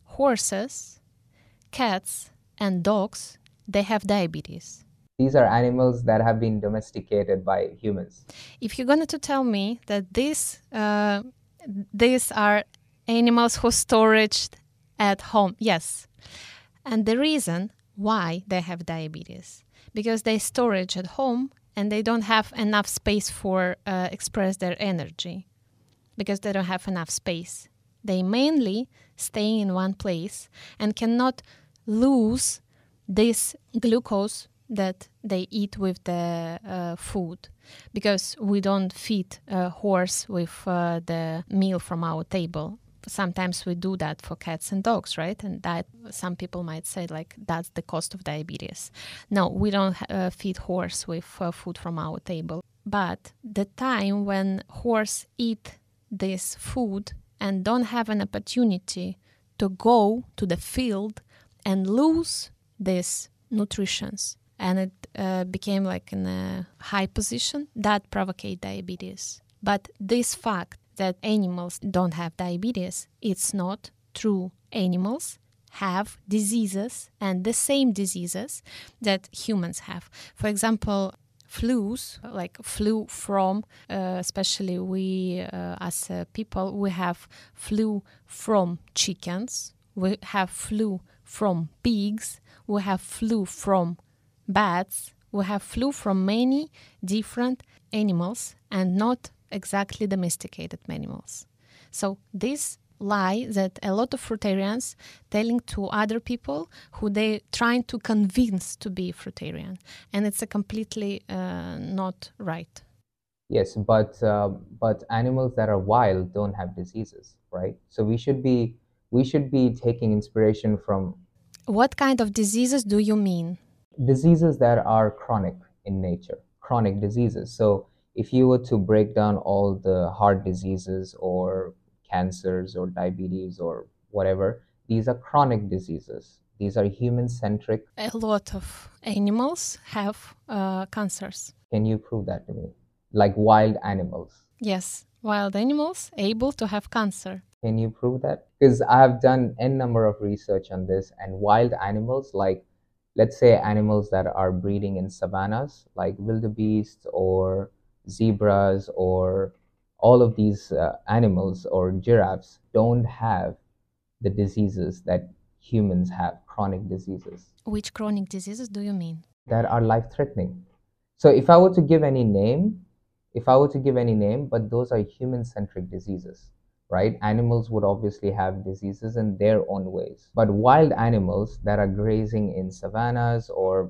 horses, cats, and dogs, they have diabetes. These are animals that have been domesticated by humans. If you're going to tell me that these uh, these are animals who storage at home, yes. And the reason why they have diabetes, because they storage at home and they don't have enough space for uh, express their energy, because they don't have enough space. They mainly stay in one place and cannot lose this glucose that they eat with the uh, food, because we don't feed a horse with uh, the meal from our table. Sometimes we do that for cats and dogs, right? And that, some people might say, like, that's the cost of diabetes. No, we don't uh, feed horse with uh, food from our table. But the time when horse eat this food and don't have an opportunity to go to the field and lose this nutritions, and it uh, became like in a high position, that provocate diabetes. But this fact that animals don't have diabetes, it's not true. Animals have diseases, and the same diseases that humans have. For example, flus, like flu from, uh, especially we uh, as uh, people, we have flu from chickens, we have flu from pigs, we have flu from bats, we have flu from many different animals, and not exactly domesticated animals. So this lie that a lot of fruitarians telling to other people who they trying to convince to be fruitarian, and it's a completely uh, not right. Yes, but uh, but animals that are wild don't have diseases, right? So we should be we should be taking inspiration from. What kind of diseases do you mean? Diseases that are chronic in nature, chronic diseases. So if you were to break down all the heart diseases or cancers or diabetes or whatever, these are chronic diseases. These are human-centric. A lot of animals have uh, cancers. Can you prove that to me? Like wild animals. Yes, wild animals able to have cancer. Can you prove that? Because I have done n number of research on this, and wild animals, like let's say animals that are breeding in savannas, like wildebeest or zebras or all of these uh, animals or giraffes, don't have the diseases that humans have, chronic diseases. Which chronic diseases do you mean? That are life-threatening. So if I were to give any name, if I were to give any name, but those are human-centric diseases, right? Animals would obviously have diseases in their own ways. But wild animals that are grazing in savannas or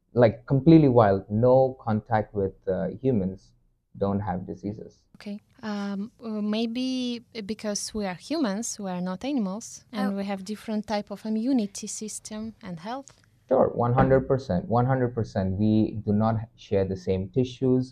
like completely wild, no contact with uh, humans, don't have diseases. Okay. Um, uh, maybe because we are humans, we are not animals, and Oh. we have different type of immunity system and health. Sure, one hundred percent. one hundred percent. We do not share the same tissues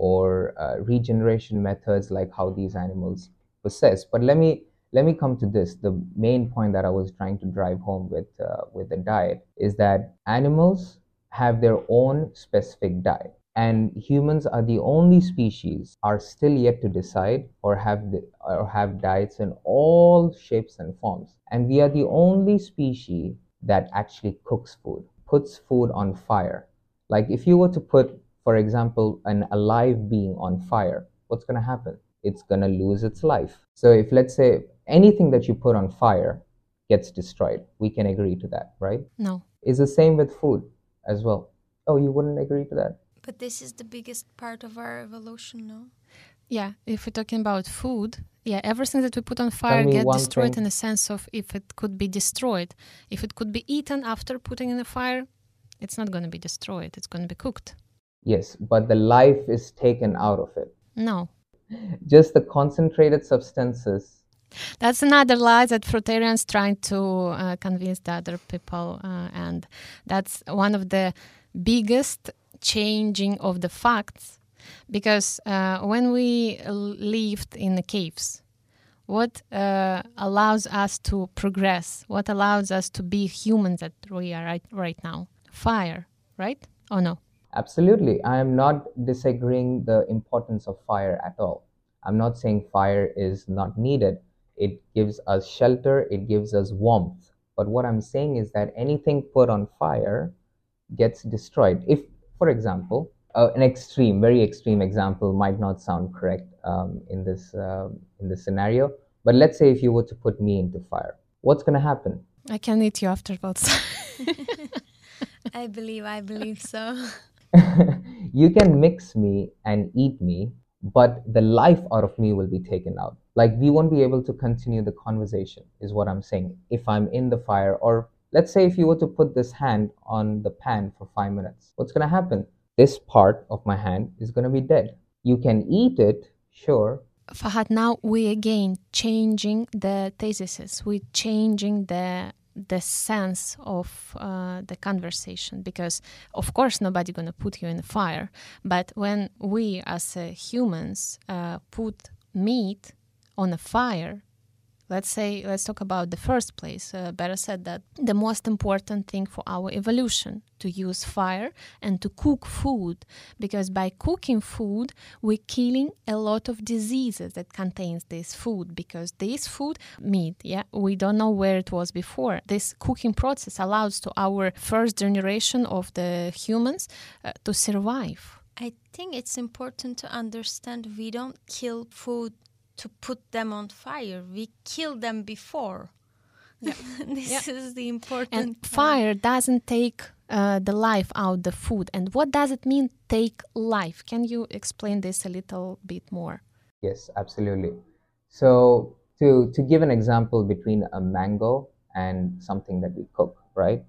or uh, regeneration methods like how these animals possess. But let me let me come to this. The main point that I was trying to drive home with uh, with the diet is that animals have their own specific diet, and humans are the only species are still yet to decide or have the, or have diets in all shapes and forms. And we are the only species that actually cooks food, puts food on fire. Like if you were to put, for example, an alive being on fire, what's going to happen? It's going to lose its life. So if, let's say, anything that you put on fire gets destroyed, we can agree to that, right? No. It's the same with food as well. Oh, you wouldn't agree to that? But this is the biggest part of our evolution, no? Yeah, if we're talking about food, yeah, everything that we put on fire me get one destroyed thing. in the sense of if it could be destroyed. If it could be eaten after putting in the fire, it's not going to be destroyed. It's going to be cooked. Yes, but the life is taken out of it. No. Just the concentrated substances. That's another lie that fruitarians trying to uh, convince the other people, uh, and that's one of the biggest changing of the facts, because uh, when we lived in the caves, what uh, allows us to progress, what allows us to be humans that we are right, right now? Fire, right? Or no? Absolutely. I am not disagreeing the importance of fire at all. I'm not saying fire is not needed. It gives us shelter, it gives us warmth. But what I'm saying is that anything put on fire gets destroyed. If, for example, uh, an extreme, very extreme example might not sound correct um, in this uh, in this scenario, but let's say if you were to put me into fire, what's going to happen? I can eat you afterwards. I believe, I believe so. You can mix me and eat me, but the life out of me will be taken out. Like we won't be able to continue the conversation, is what I'm saying. If I'm in the fire, or let's say if you were to put this hand on the pan for five minutes, what's going to happen? This part of my hand is going to be dead. You can eat it, sure. Fahad, now we again changing the theses. We're changing the the sense of uh, the conversation, because of course nobody gonna put you in the fire, but when we as uh, humans uh, put meat on a fire, let's say, let's talk about the first place. Uh, Bera said that the most important thing for our evolution to use fire and to cook food, because by cooking food, we're killing a lot of diseases that contains this food, because this food, meat, yeah, we don't know where it was before. This cooking process allows to our first generation of the humans uh, to survive. I think it's important to understand we don't kill food to put them on fire. We kill them before. Yeah. This Yeah. is the important And part. fire doesn't take uh, the life out the food. And what does it mean, take life? Can you explain this a little bit more? Yes, absolutely. So to to give an example between a mango and something that we cook, right?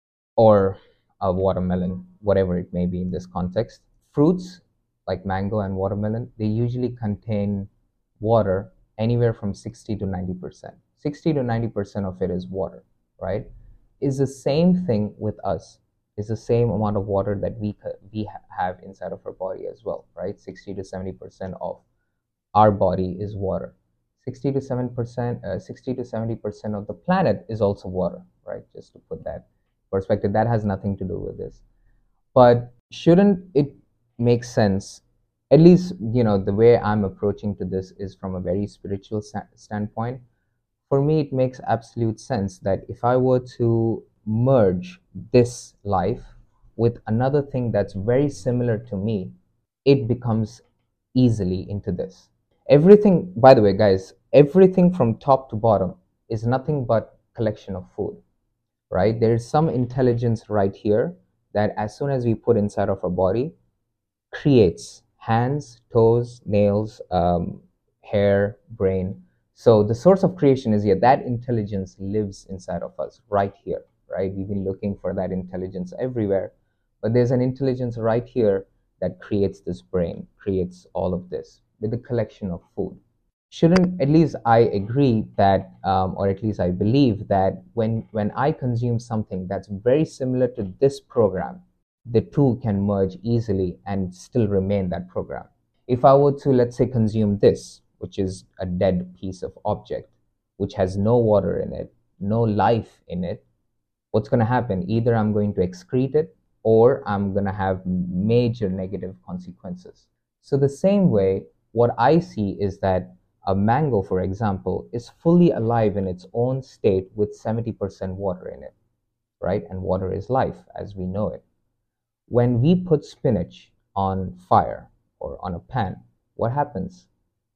Or a watermelon, whatever it may be in this context. Fruits like mango and watermelon, they usually contain water anywhere from sixty to ninety percent. sixty to ninety percent of it is water, right? Is the same thing with us. Is the same amount of water that we we have inside of our body as well, right? sixty to seventy percent of our body is water. sixty to seven percent, uh, sixty to seventy percent of the planet is also water, right? Just to put that perspective, that has nothing to do with this. But shouldn't it make sense? At least, you know, the way I'm approaching to this is from a very spiritual standpoint. For me, it makes absolute sense that if I were to merge this life with another thing that's very similar to me, it becomes easily into this. Everything, by the way, guys, everything from top to bottom is nothing but collection of food, right? There is some intelligence right here that as soon as we put inside of our body, creates hands, toes, nails, um, hair, brain. So the source of creation is here. That intelligence lives inside of us right here, right? We've been looking for that intelligence everywhere, But there's an intelligence right here that creates this brain, creates all of this with a collection of food. Shouldn't, at least I agree that, um, or at least I believe that when, when I consume something that's very similar to this program, the two can merge easily and still remain that program. If I were to, let's say, consume this, which is a dead piece of object, which has no water in it, no life in it, what's going to happen? Either I'm going to excrete it or I'm going to have major negative consequences. So the same way, what I see is that a mango, for example, is fully alive in its own state with seventy percent water in it, right? And water is life as we know it. When we put spinach on fire or on a pan, what happens?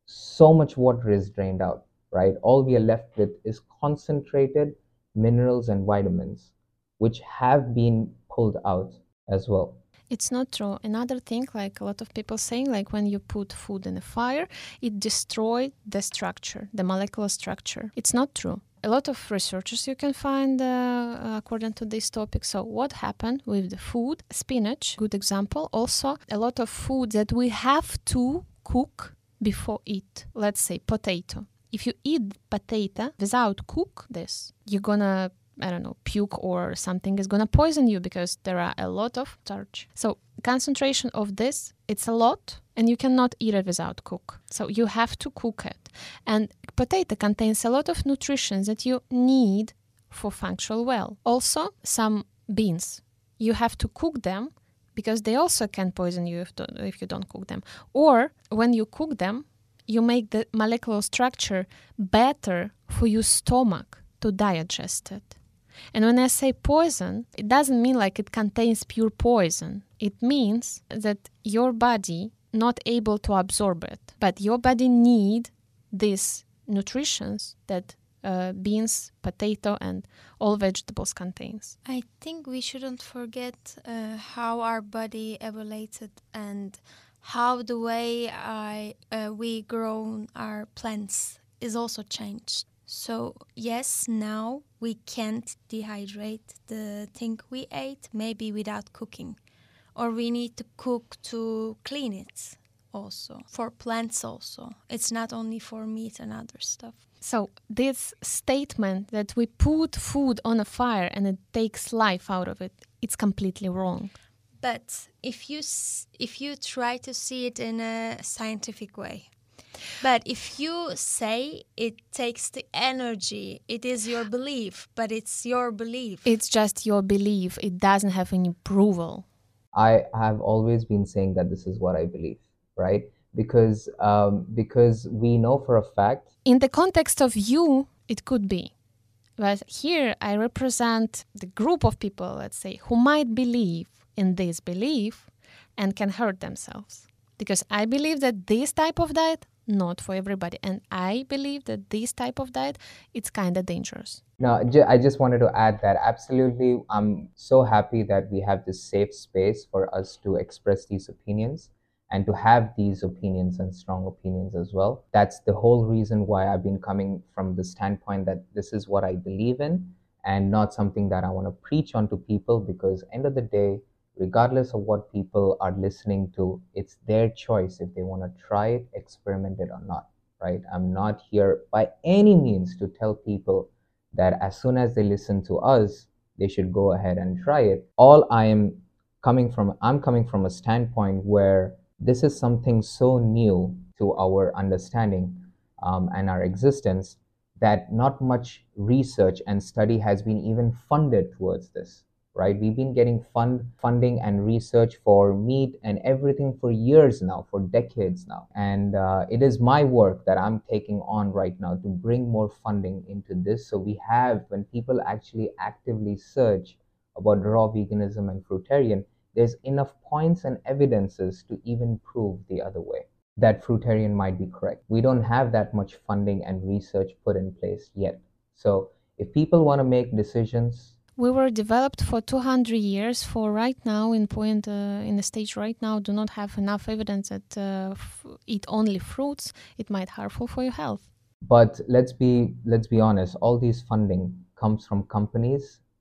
So much water is drained out, right? All we are left with is concentrated minerals and vitamins, which have been pulled out as well. It's not true. Another thing, like a lot of people saying, like when you put food in a fire, it destroys the structure, the molecular structure. It's not true. A lot of researchers you can find uh, according to this topic. So what happened with the food? Spinach, good example. Also, a lot of food that we have to cook before eat. Let's say potato. If you eat potato without cook this, you're gonna, I don't know, puke or something is gonna poison you because there are a lot of starch. So concentration of this, it's a lot, and you cannot eat it without cook. So you have to cook it. And potato contains a lot of nutrition that you need for functional well. Also, some beans, you have to cook them because they also can poison you if, don't, if you don't cook them. Or when you cook them, you make the molecular structure better for your stomach to digest it. And when I say poison, it doesn't mean like it contains pure poison. It means that your body not able to absorb it, but your body need these nutritions that uh, beans, potato, and all vegetables contains. I think we shouldn't forget uh, how our body evoluted and how the way I, uh, we grow our plants is also changed. So yes, now we can't dehydrate the thing we ate, maybe without cooking. Or we need to cook to clean it also, for plants also. It's not only for meat and other stuff. So this statement that we put food on a fire and it takes life out of it, it's completely wrong. But if you if you try to see it in a scientific way, but if you say it takes the energy, it is your belief, but it's your belief. It's just your belief. It doesn't have any approval. I have always been saying that this is what I believe, right? Because um, because we know for a fact. In the context of you, it could be. But here I represent the group of people, let's say, who might believe in this belief and can hurt themselves. Because I believe that this type of diet, not for everybody. And I believe that this type of diet, it's kind of dangerous. No, I just wanted to add that absolutely, I'm so happy that we have this safe space for us to express these opinions and to have these opinions and strong opinions as well. That's the whole reason why I've been coming from the standpoint that this is what I believe in and not something that I want to preach onto people, because end of the day, regardless of what people are listening to, it's their choice if they want to try it, experiment it or not, right? I'm not here by any means to tell people that as soon as they listen to us, they should go ahead and try it. All I am coming from, I'm coming from a standpoint where this is something so new to our understanding um, and our existence that not much research and study has been even funded towards this. Right? We've been getting fund, funding and research for meat and everything for years now, for decades now. And uh, it is my work that I'm taking on right now to bring more funding into this. So we have, when people actually actively search about raw veganism and fruitarian, there's enough points and evidences to even prove the other way, that fruitarian might be correct. We don't have that much funding and research put in place yet. So if people want to make decisions, we were developed for two hundred years. For right now, in point uh, in the stage right now, do not have enough evidence that uh, f- eat only fruits. It might harmful for your health. But let's be let's be honest. All these funding comes from companies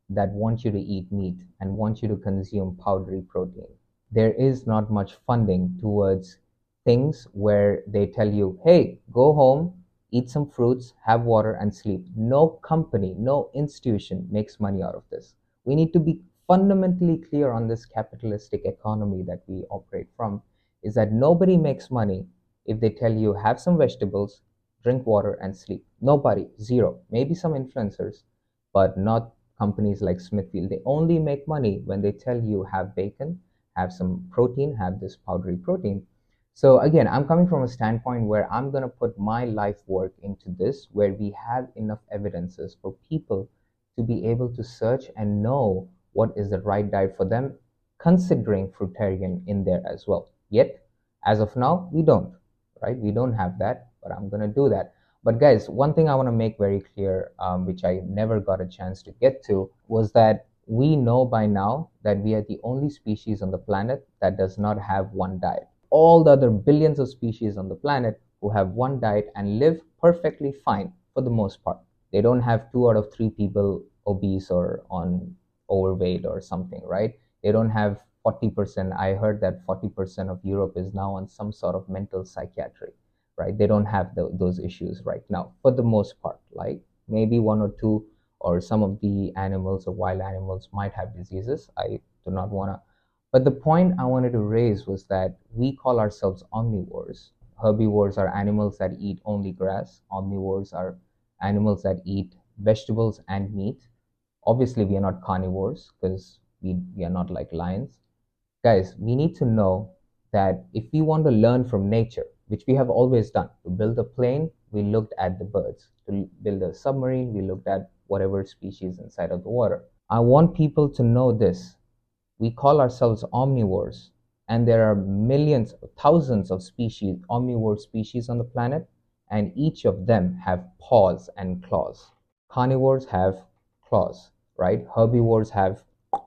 that want you to eat meat and want you to consume powdery protein. There is not much funding towards things where they tell you, hey, go home, eat some fruits, have water, and sleep. No company, no institution makes money out of this. We need to be fundamentally clear on this capitalistic economy that we operate from, is that nobody makes money if they tell you have some vegetables, drink water, and sleep. Nobody, zero. Maybe some influencers, but not companies like Smithfield. They only make money when they tell you have bacon, have some protein, have this powdery protein. So again, I'm coming from a standpoint where I'm going to put my life work into this, where we have enough evidences for people to be able to search and know what is the right diet for them, considering fruitarian in there as well. Yet, as of now, we don't, right? We don't have that, but I'm going to do that. But guys, one thing I want to make very clear, um, which I never got a chance to get to, was that we know by now that we are the only species on the planet that does not have one diet. All the other billions of species on the planet who have one diet and live perfectly fine for the most part. They don't have two out of three people obese or on overweight or something, right? They don't have forty percent. I heard that forty percent of Europe is now on some sort of mental psychiatry, right? They don't have the, those issues right now for the most part. Like maybe one or two or some of the animals or wild animals might have diseases. I do not want to. But the point I wanted to raise was that we call ourselves omnivores. Herbivores are animals that eat only grass. Omnivores are animals that eat vegetables and meat. Obviously, we are not carnivores because we, we are not like lions. Guys, we need to know that if we want to learn from nature, which we have always done, to build a plane, we looked at the birds. To build a submarine, we looked at whatever species inside of the water. I want people to know this. We call ourselves omnivores, and there are millions, thousands of species, omnivore species on the planet, and each of them have paws and claws. Carnivores have claws, right? Herbivores have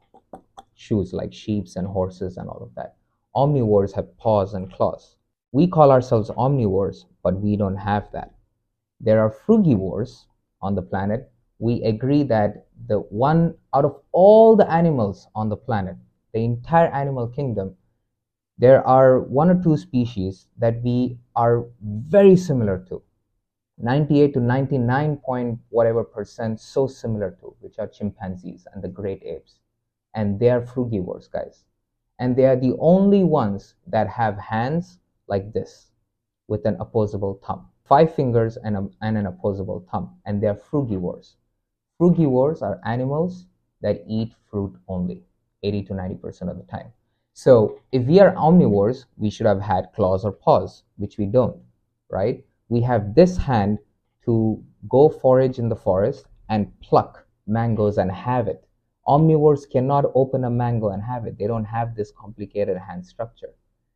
shoes like sheep and horses and all of that. Omnivores have paws and claws. We call ourselves omnivores, but we don't have that. There are frugivores on the planet. We agree that the one out of all the animals on the planet, the entire animal kingdom, there are one or two species that we are very similar to. ninety-eight to ninety-nine point whatever percent so similar to, which are chimpanzees and the great apes. And they are frugivores, guys. And they are the only ones that have hands like this with an opposable thumb. Five fingers and, a, and an opposable thumb. And they are frugivores. Frugivores are animals that eat fruit only, eighty to ninety percent of the time. So if we are omnivores, we should have had claws or paws, which we don't, right? We have this hand to go forage in the forest and pluck mangoes and have it. Omnivores cannot open a mango and have it. They don't have this complicated hand structure.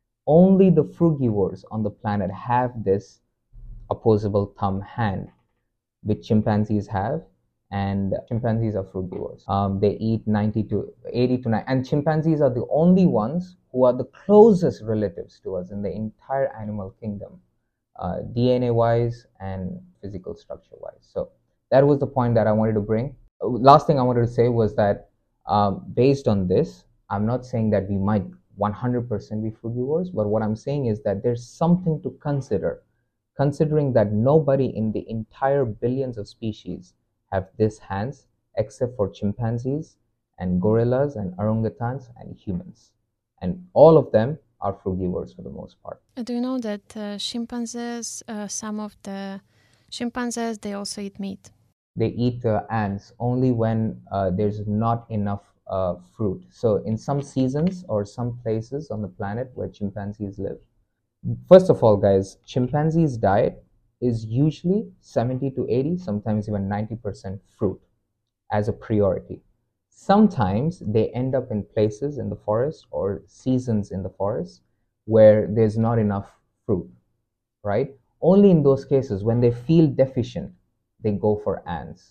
Only the frugivores on the planet have this opposable thumb hand, which chimpanzees have, and chimpanzees are frugivores. Um, they eat ninety to eighty to ninety, and chimpanzees are the only ones who are the closest relatives to us in the entire animal kingdom, uh, D N A-wise and physical structure-wise. So that was the point that I wanted to bring. Last thing I wanted to say was that um, based on this, I'm not saying that we might one hundred percent be frugivores, but what I'm saying is that there's something to consider, considering that nobody in the entire billions of species have these hands except for chimpanzees and gorillas and orangutans and humans. And all of them are frugivores for the most part. Do you know that uh, chimpanzees, uh, some of the chimpanzees, they also eat meat? They eat uh, ants only when uh, there's not enough uh, fruit. So in some seasons or some places on the planet where chimpanzees live. First of all, guys, chimpanzees' diet is usually seventy to eighty, sometimes even ninety percent fruit as a priority. Sometimes they end up in places in the forest or seasons in the forest where there's not enough fruit, right? Only in those cases when they feel deficient, they go for ants.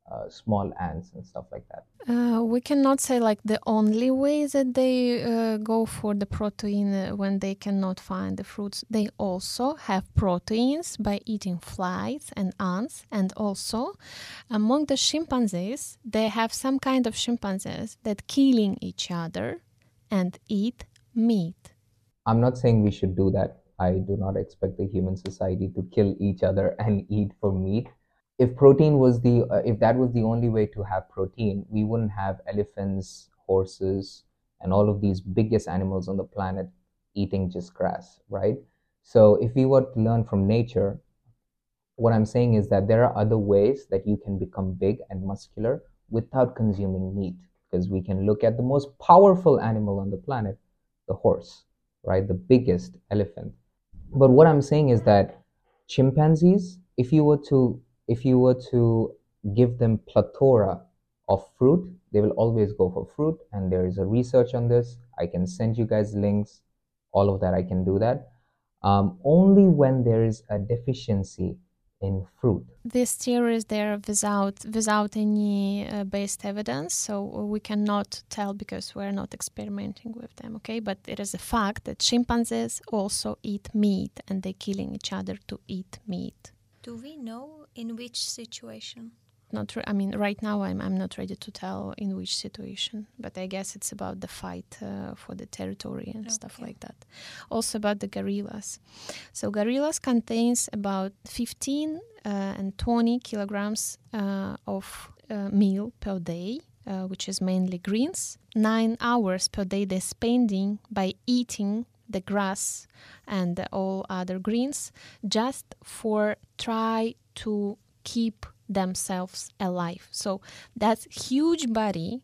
uh, small ants and stuff like that. Uh, we cannot say like the only way that they uh, go for the protein uh, when they cannot find the fruits. They also have proteins by eating flies and ants, and also among the chimpanzees, they have some kind of chimpanzees that killing each other and eat meat. I'm not saying we should do that. I do not expect the human society to kill each other and eat for meat. If protein was the uh, if that was the only way to have protein, we wouldn't have elephants, horses, and all of these biggest animals on the planet eating just grass, right? So if we were to learn from nature, what I'm saying is that there are other ways that you can become big and muscular without consuming meat, because we can look at the most powerful animal on the planet, the horse, right? The biggest elephant. But what I'm saying is that chimpanzees, if you were to if you were to give them plethora of fruit, they will always go for fruit. And there is a research on this. I can send you guys links, all of that. I can do that. Um, only when there is a deficiency in fruit. These theories, they're without without any uh, based evidence, so we cannot tell because we're not experimenting with them, okay? But it is a fact that chimpanzees also eat meat, and they're killing each other to eat meat. Do we know in which situation? Not, re- I mean, right now I'm I'm not ready to tell in which situation, but I guess it's about the fight uh, for the territory and Okay. stuff like that. Also about the gorillas. So gorillas contains about fifteen uh, and twenty kilograms uh, of uh, meal per day, uh, which is mainly greens. Nine hours per day they're spending by eating the grass and the all other greens, just for try to keep themselves alive. So that huge body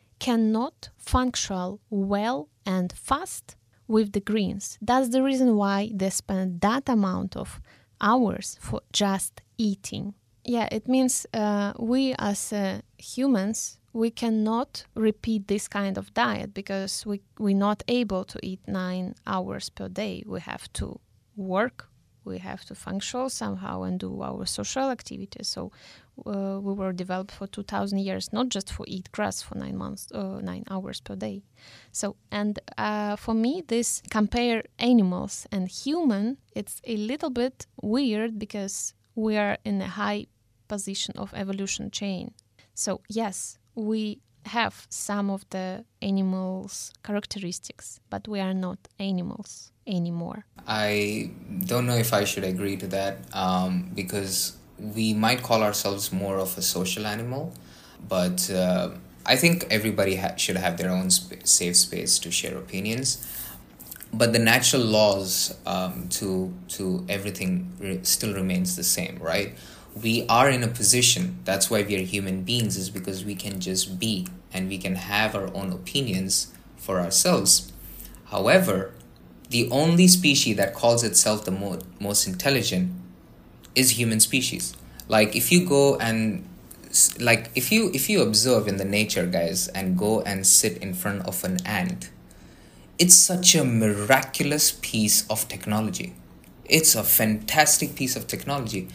cannot function well and fast with the greens. That's the reason why they spend that amount of hours for just eating. Yeah, it means uh, we as uh, humans, we cannot repeat this kind of diet because we, we're not able to eat nine hours per day. We have to work, we have to function somehow and do our social activities. So uh, we were developed for two thousand years, not just for eat grass for nine months, uh, nine hours per day. So, and uh, for me, this compare animals and human, it's a little bit weird because we are in a high position of evolution chain. So yes, we have some of the animals' characteristics, but we are not animals anymore. I don't know if I should agree to that um, because we might call ourselves more of a social animal, but uh, I think everybody ha- should have their own sp- safe space to share opinions. But the natural laws um, to to everything re- still remains the same, right? We are in a position, that's why we are human beings, is because we can just be and we can have our own opinions for ourselves. However, the only species that calls itself the mo- most intelligent is human species. Like if you go and like if you if you observe in the nature, guys, and go and sit in front of an ant, it's such a miraculous piece of technology. It's a fantastic piece of technology.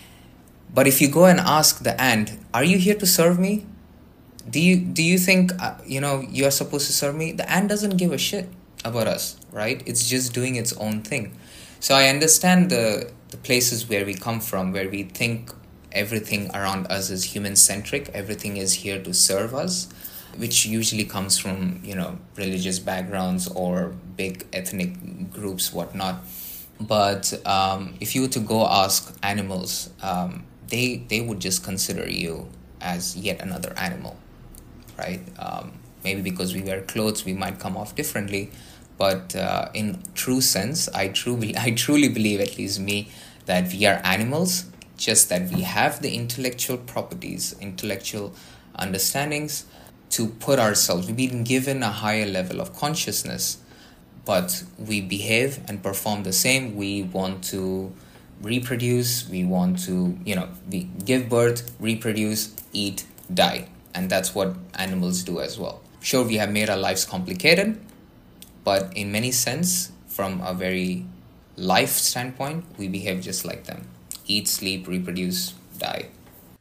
But if you go and ask the ant, are you here to serve me? Do you do you think uh, you know you are supposed to serve me? The ant doesn't give a shit about us, right? It's just doing its own thing. So I understand the the places where we come from, where we think everything around us is human-centric, everything is here to serve us, which usually comes from, you know, religious backgrounds or big ethnic groups, whatnot. But um, if you were to go ask animals, um, they they would just consider you as yet another animal, right? Um, maybe because we wear clothes, we might come off differently, but uh, in true sense, I truly I truly believe, at least me, that we are animals, just that we have the intellectual properties, intellectual understandings to put ourselves. We've been given a higher level of consciousness, but we behave and perform the same. We want to reproduce, we want to, you know, we give birth, reproduce, eat, die. And that's what animals do as well. Sure, we have made our lives complicated, but in many sense, from a very life standpoint, we behave just like them. Eat, sleep, reproduce, die.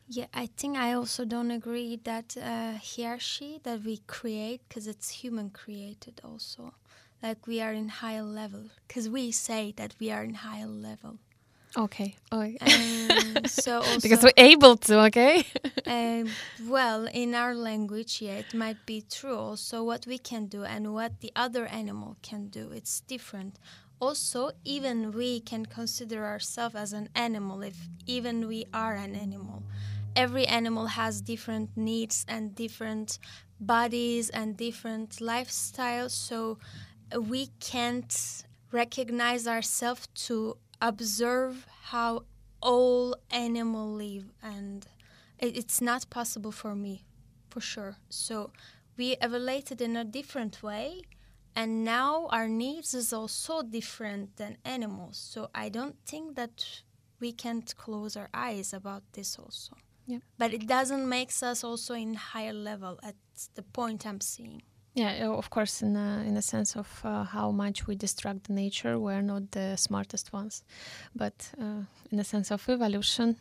Yeah, I think I also don't agree that uh, hierarchy that we create, because it's human created also. Like we are in higher level, because we say that we are in higher level. Okay. Oh. Um, so also, because we're able to, okay? uh, well, in our language, yeah, it might be true. Also, what we can do and what the other animal can do, it's different. Also, even we can consider ourselves as an animal if even we are an animal. Every animal has different needs and different bodies and different lifestyles, so we can't recognize ourselves to observe how all animals live, and it's not possible for me, for sure. So we evaluated in a different way, and now our needs is also different than animals. So I don't think that we can't close our eyes about this also. Yeah. But it doesn't make us also in higher level at the point I'm seeing. Yeah, of course, in a, in a sense of uh, how much we destruct the nature, we're not the smartest ones. But uh, in a sense of evolution.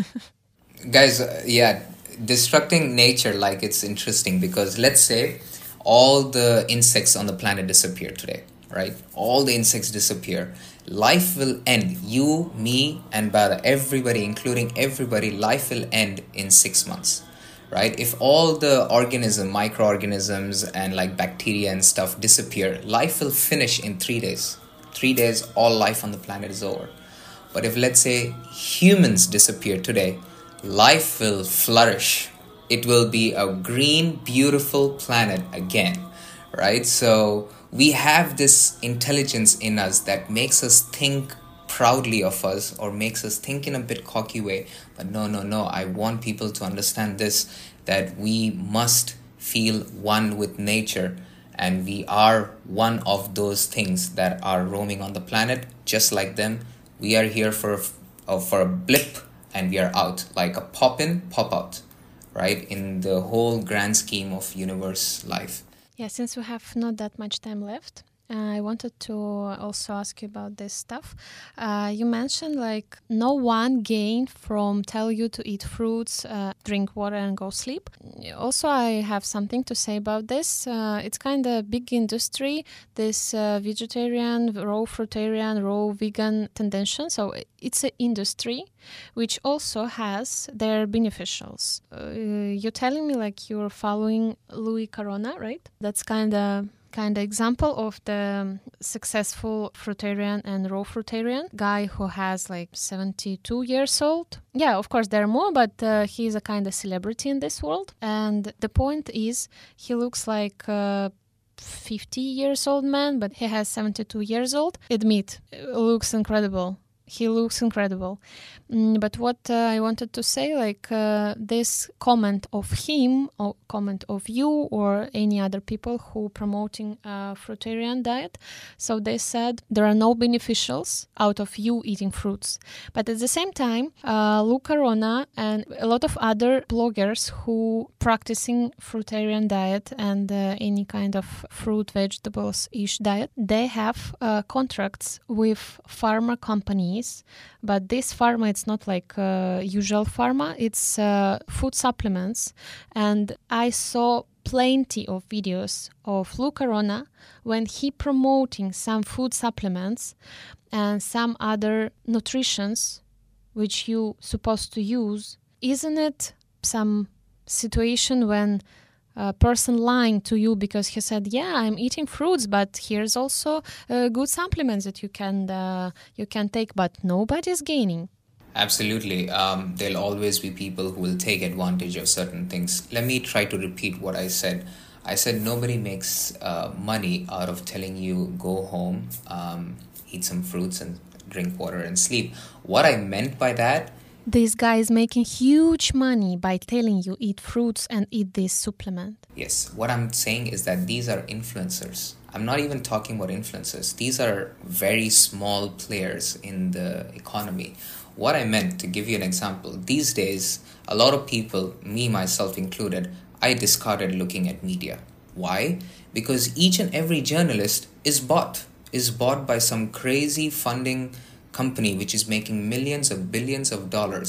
Guys, uh, yeah, destructing nature, like, it's interesting because let's say all the insects on the planet disappear today, right? All the insects disappear. Life will end. You, me, and Bada, everybody, including everybody, life will end in six months, right? If all the organism, microorganisms, and like bacteria and stuff disappear, life will finish in three days. Three days, all life on the planet is over. But if, let's say, humans disappear today, life will flourish. It will be a green, beautiful planet again, right? So we have this intelligence in us that makes us think proudly of us or makes us think in a bit cocky way. But no, no, no. I want people to understand this, that we must feel one with nature, and we are one of those things that are roaming on the planet just like them. We are here for uh, for a blip and we are out, like a pop in, pop out, right? In the whole grand scheme of universe life. Yeah, since we have not that much time left, uh, I wanted to also ask you about this stuff. Uh, you mentioned like no one gained from tell you to eat fruits, uh, drink water and go sleep. Also, I have something to say about this. Uh, it's kind of big industry, this uh, vegetarian, raw fruitarian, raw vegan tendency. So it's an industry which also has their beneficials. Uh, you're telling me like you're following Louis Corona, right? That's kind of kind of example of the successful fruitarian and raw fruitarian guy who has like seventy-two years old. Yeah, of course there are more, but uh, he's a kind of celebrity in this world. And the point is, he looks like a fifty years old man, but he has seventy-two years old. Admit, looks incredible. He looks incredible. Mm, but what uh, I wanted to say, like uh, this comment of him, or comment of you, or any other people who promoting a fruitarian diet. So they said there are no beneficials out of you eating fruits. But at the same time, uh, Lou Corona and a lot of other bloggers who practicing fruitarian diet and uh, any kind of fruit, vegetables-ish diet, they have uh, contracts with pharma companies. But this pharma, it's not like uh, usual pharma, it's uh, food supplements. And I saw plenty of videos of Lou Corona when he promoting some food supplements and some other nutritions which you supposed to use. Isn't it some situation when a person lying to you because he said, yeah, I'm eating fruits, but here's also uh, good supplements that you can uh, you can take, but nobody's gaining? Absolutely. Um, there'll always be people who will take advantage of certain things. Let me try to repeat what I said. I said nobody makes uh, money out of telling you go home, um, eat some fruits and drink water and sleep. What I meant by that, this guy is making huge money by telling you eat fruits and eat this supplement. Yes, what I'm saying is that these are influencers. I'm not even talking about influencers. These are very small players in the economy. What I meant, to give you an example, these days, a lot of people, me myself included, I discarded looking at media. Why? Because each and every journalist is bought, is bought by some crazy funding company which is making millions of billions of dollars.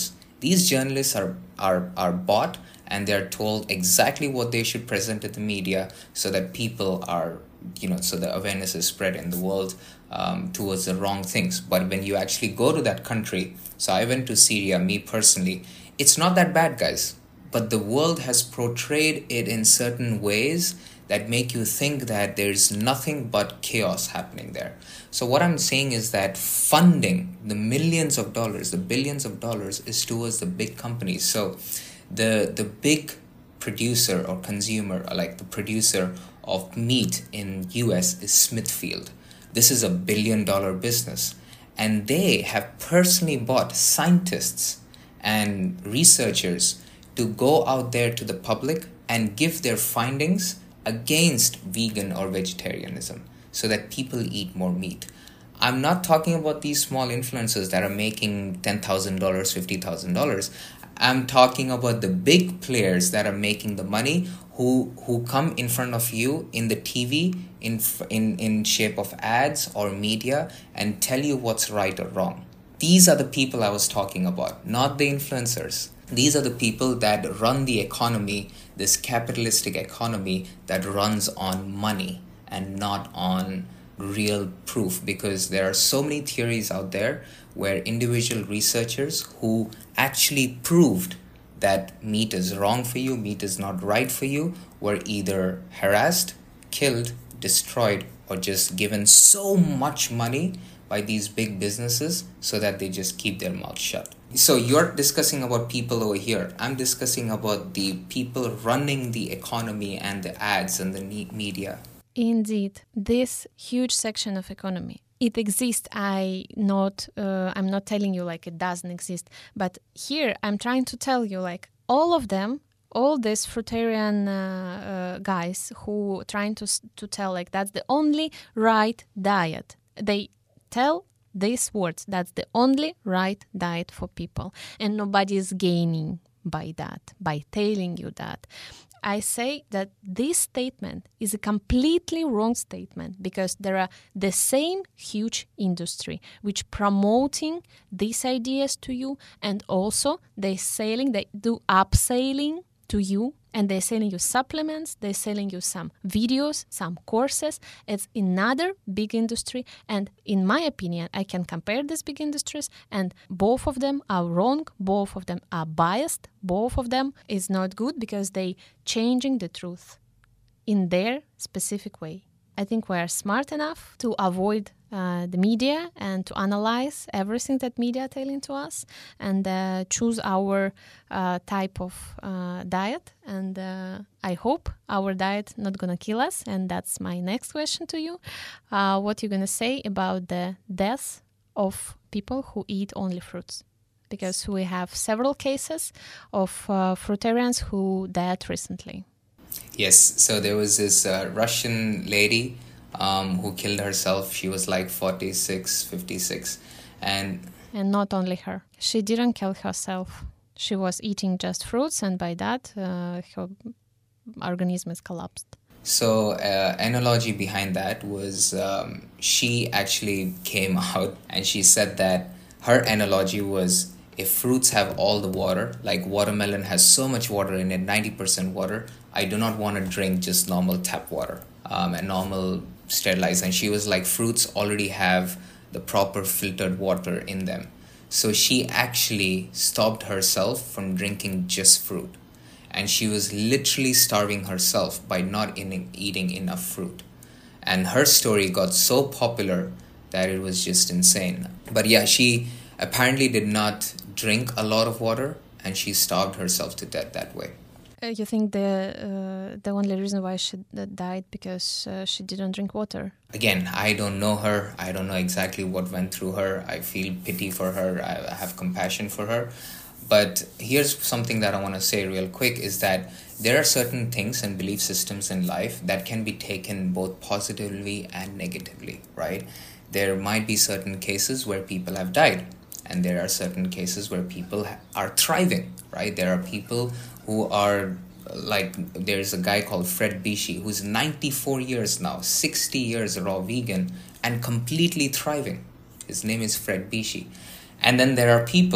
These journalists are, are, are bought, and they're told exactly what they should present to the media so that people are, you know, so the awareness is spread in the world um, towards the wrong things. But when you actually go to that country, so I went to Syria, me personally, it's not that bad, guys. But the world has portrayed it in certain ways that make you think that there's nothing but chaos happening there. So what I'm saying is that funding, the millions of dollars, the billions of dollars, is towards the big companies. So the the big producer or consumer, or like the producer of meat in U S is Smithfield. This is a billion dollar business. And they have personally bought scientists and researchers to go out there to the public and give their findings against vegan or vegetarianism so that people eat more meat. I'm not talking about these small influencers that are making ten thousand dollars, fifty thousand dollars. I'm talking about the big players that are making the money, who who come in front of you in the T V in in in shape of ads or media and tell you what's right or wrong. These are the people I was talking about, not the influencers. These are the people that run the economy, this capitalistic economy that runs on money and not on real proof, because there are so many theories out there where individual researchers who actually proved that meat is wrong for you, meat is not right for you, were either harassed, killed, destroyed, or just given so much money by these big businesses so that they just keep their mouth shut. So you're discussing about people over here. I'm discussing about the people running the economy and the ads and the media. Indeed, this huge section of economy, it exists. I not, uh, I'm not telling you like it doesn't exist, but here I'm trying to tell you like all of them, all these fruitarian uh, uh, guys who trying to to tell like that's the only right diet. They tell these words, that's the only right diet for people, and nobody is gaining by that, by telling you that. I say that this statement is a completely wrong statement, because there are the same huge industry which promoting these ideas to you, and also they selling, they do upselling to you, and they're selling you supplements, they're selling you some videos, some courses. It's another big industry, and in my opinion, I can compare these big industries, and both of them are wrong, both of them are biased, both of them is not good, because they changing the truth in their specific way. I think we are smart enough to avoid uh, the media and to analyze everything that media are telling to us, and uh, choose our uh, type of uh, diet. And uh, I hope our diet not gonna kill us. And that's my next question to you. Uh, what you gonna say about the death of people who eat only fruits? Because we have several cases of uh, fruitarians who died recently. Yes, so there was this uh, Russian lady um, who killed herself. She was like forty-six, fifty-six. And and not only her. She didn't kill herself. She was eating just fruits, and by that, uh, her organism is collapsed. So uh, analogy behind that was um, she actually came out and she said that her analogy was, if fruits have all the water, like watermelon has so much water in it, ninety percent water, I do not want to drink just normal tap water um, and normal sterilized. And she was like, fruits already have the proper filtered water in them. So she actually stopped herself from drinking just fruit. And she was literally starving herself by not in- eating enough fruit. And her story got so popular that it was just insane. But yeah, she apparently did not drink a lot of water, and she starved herself to death that way. Uh, you think the uh, the only reason why she died because uh, she didn't drink water? Again, I don't know her. I don't know exactly what went through her. I feel pity for her. I have compassion for her. But here's something that I want to say real quick, is that there are certain things and belief systems in life that can be taken both positively and negatively, right? There might be certain cases where people have died, and there are certain cases where people are thriving, right? There are people who are, like, there's a guy called Fred Bishi, who's ninety-four years now, sixty years raw vegan, and completely thriving. His name is Fred Bishi. And then there are people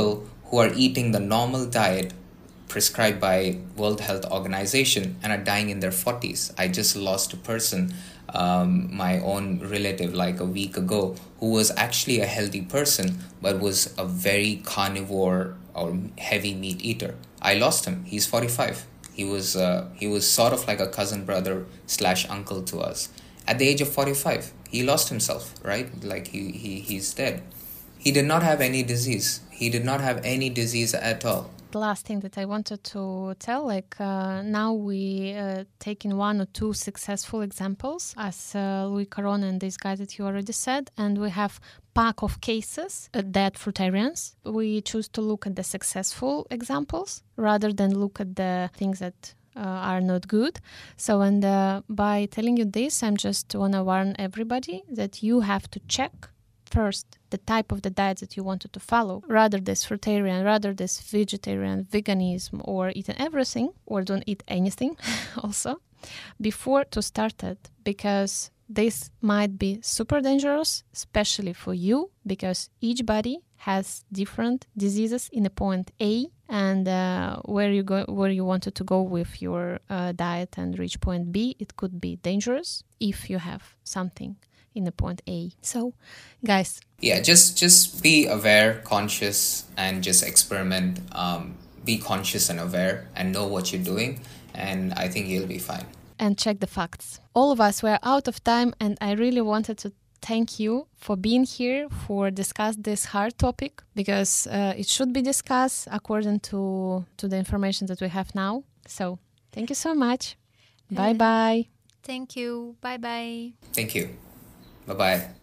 who are eating the normal diet prescribed by World Health Organization and are dying in their forties. I just lost a person, um, my own relative, like a week ago, who was actually a healthy person but was a very carnivore or heavy meat eater. I lost him. He's forty-five. He was uh, he was sort of like a cousin brother slash uncle to us. At the age of forty-five, he lost himself, right? Like he, he he's dead. He did not have any disease. He did not have any disease at all. The last thing that I wanted to tell, like uh, now we uh, taking one or two successful examples as uh, Louis Caron and this guy that you already said, and we have pack of cases uh, that fruitarians. We choose to look at the successful examples rather than look at the things that uh, are not good. So, and uh, by telling you this, I'm just want to warn everybody that you have to check first the type of the diet that you wanted to follow, rather this fruitarian, rather this vegetarian, veganism, or eating everything, or don't eat anything also, before to start it, because this might be super dangerous, especially for you, because each body has different diseases in a point A, and uh, where you go, where you wanted to go with your uh, diet and reach point B, it could be dangerous if you have something in the point A. So, guys. Yeah, just just be aware, conscious, and just experiment. Um, be conscious and aware and know what you're doing, and I think you'll be fine. And check the facts. All of us were out of time, and I really wanted to thank you for being here, for discuss this hard topic, because uh, it should be discussed according to, to the information that we have now. So, thank you so much. Bye-bye. Thank you. Bye-bye. Thank you. Bye-bye.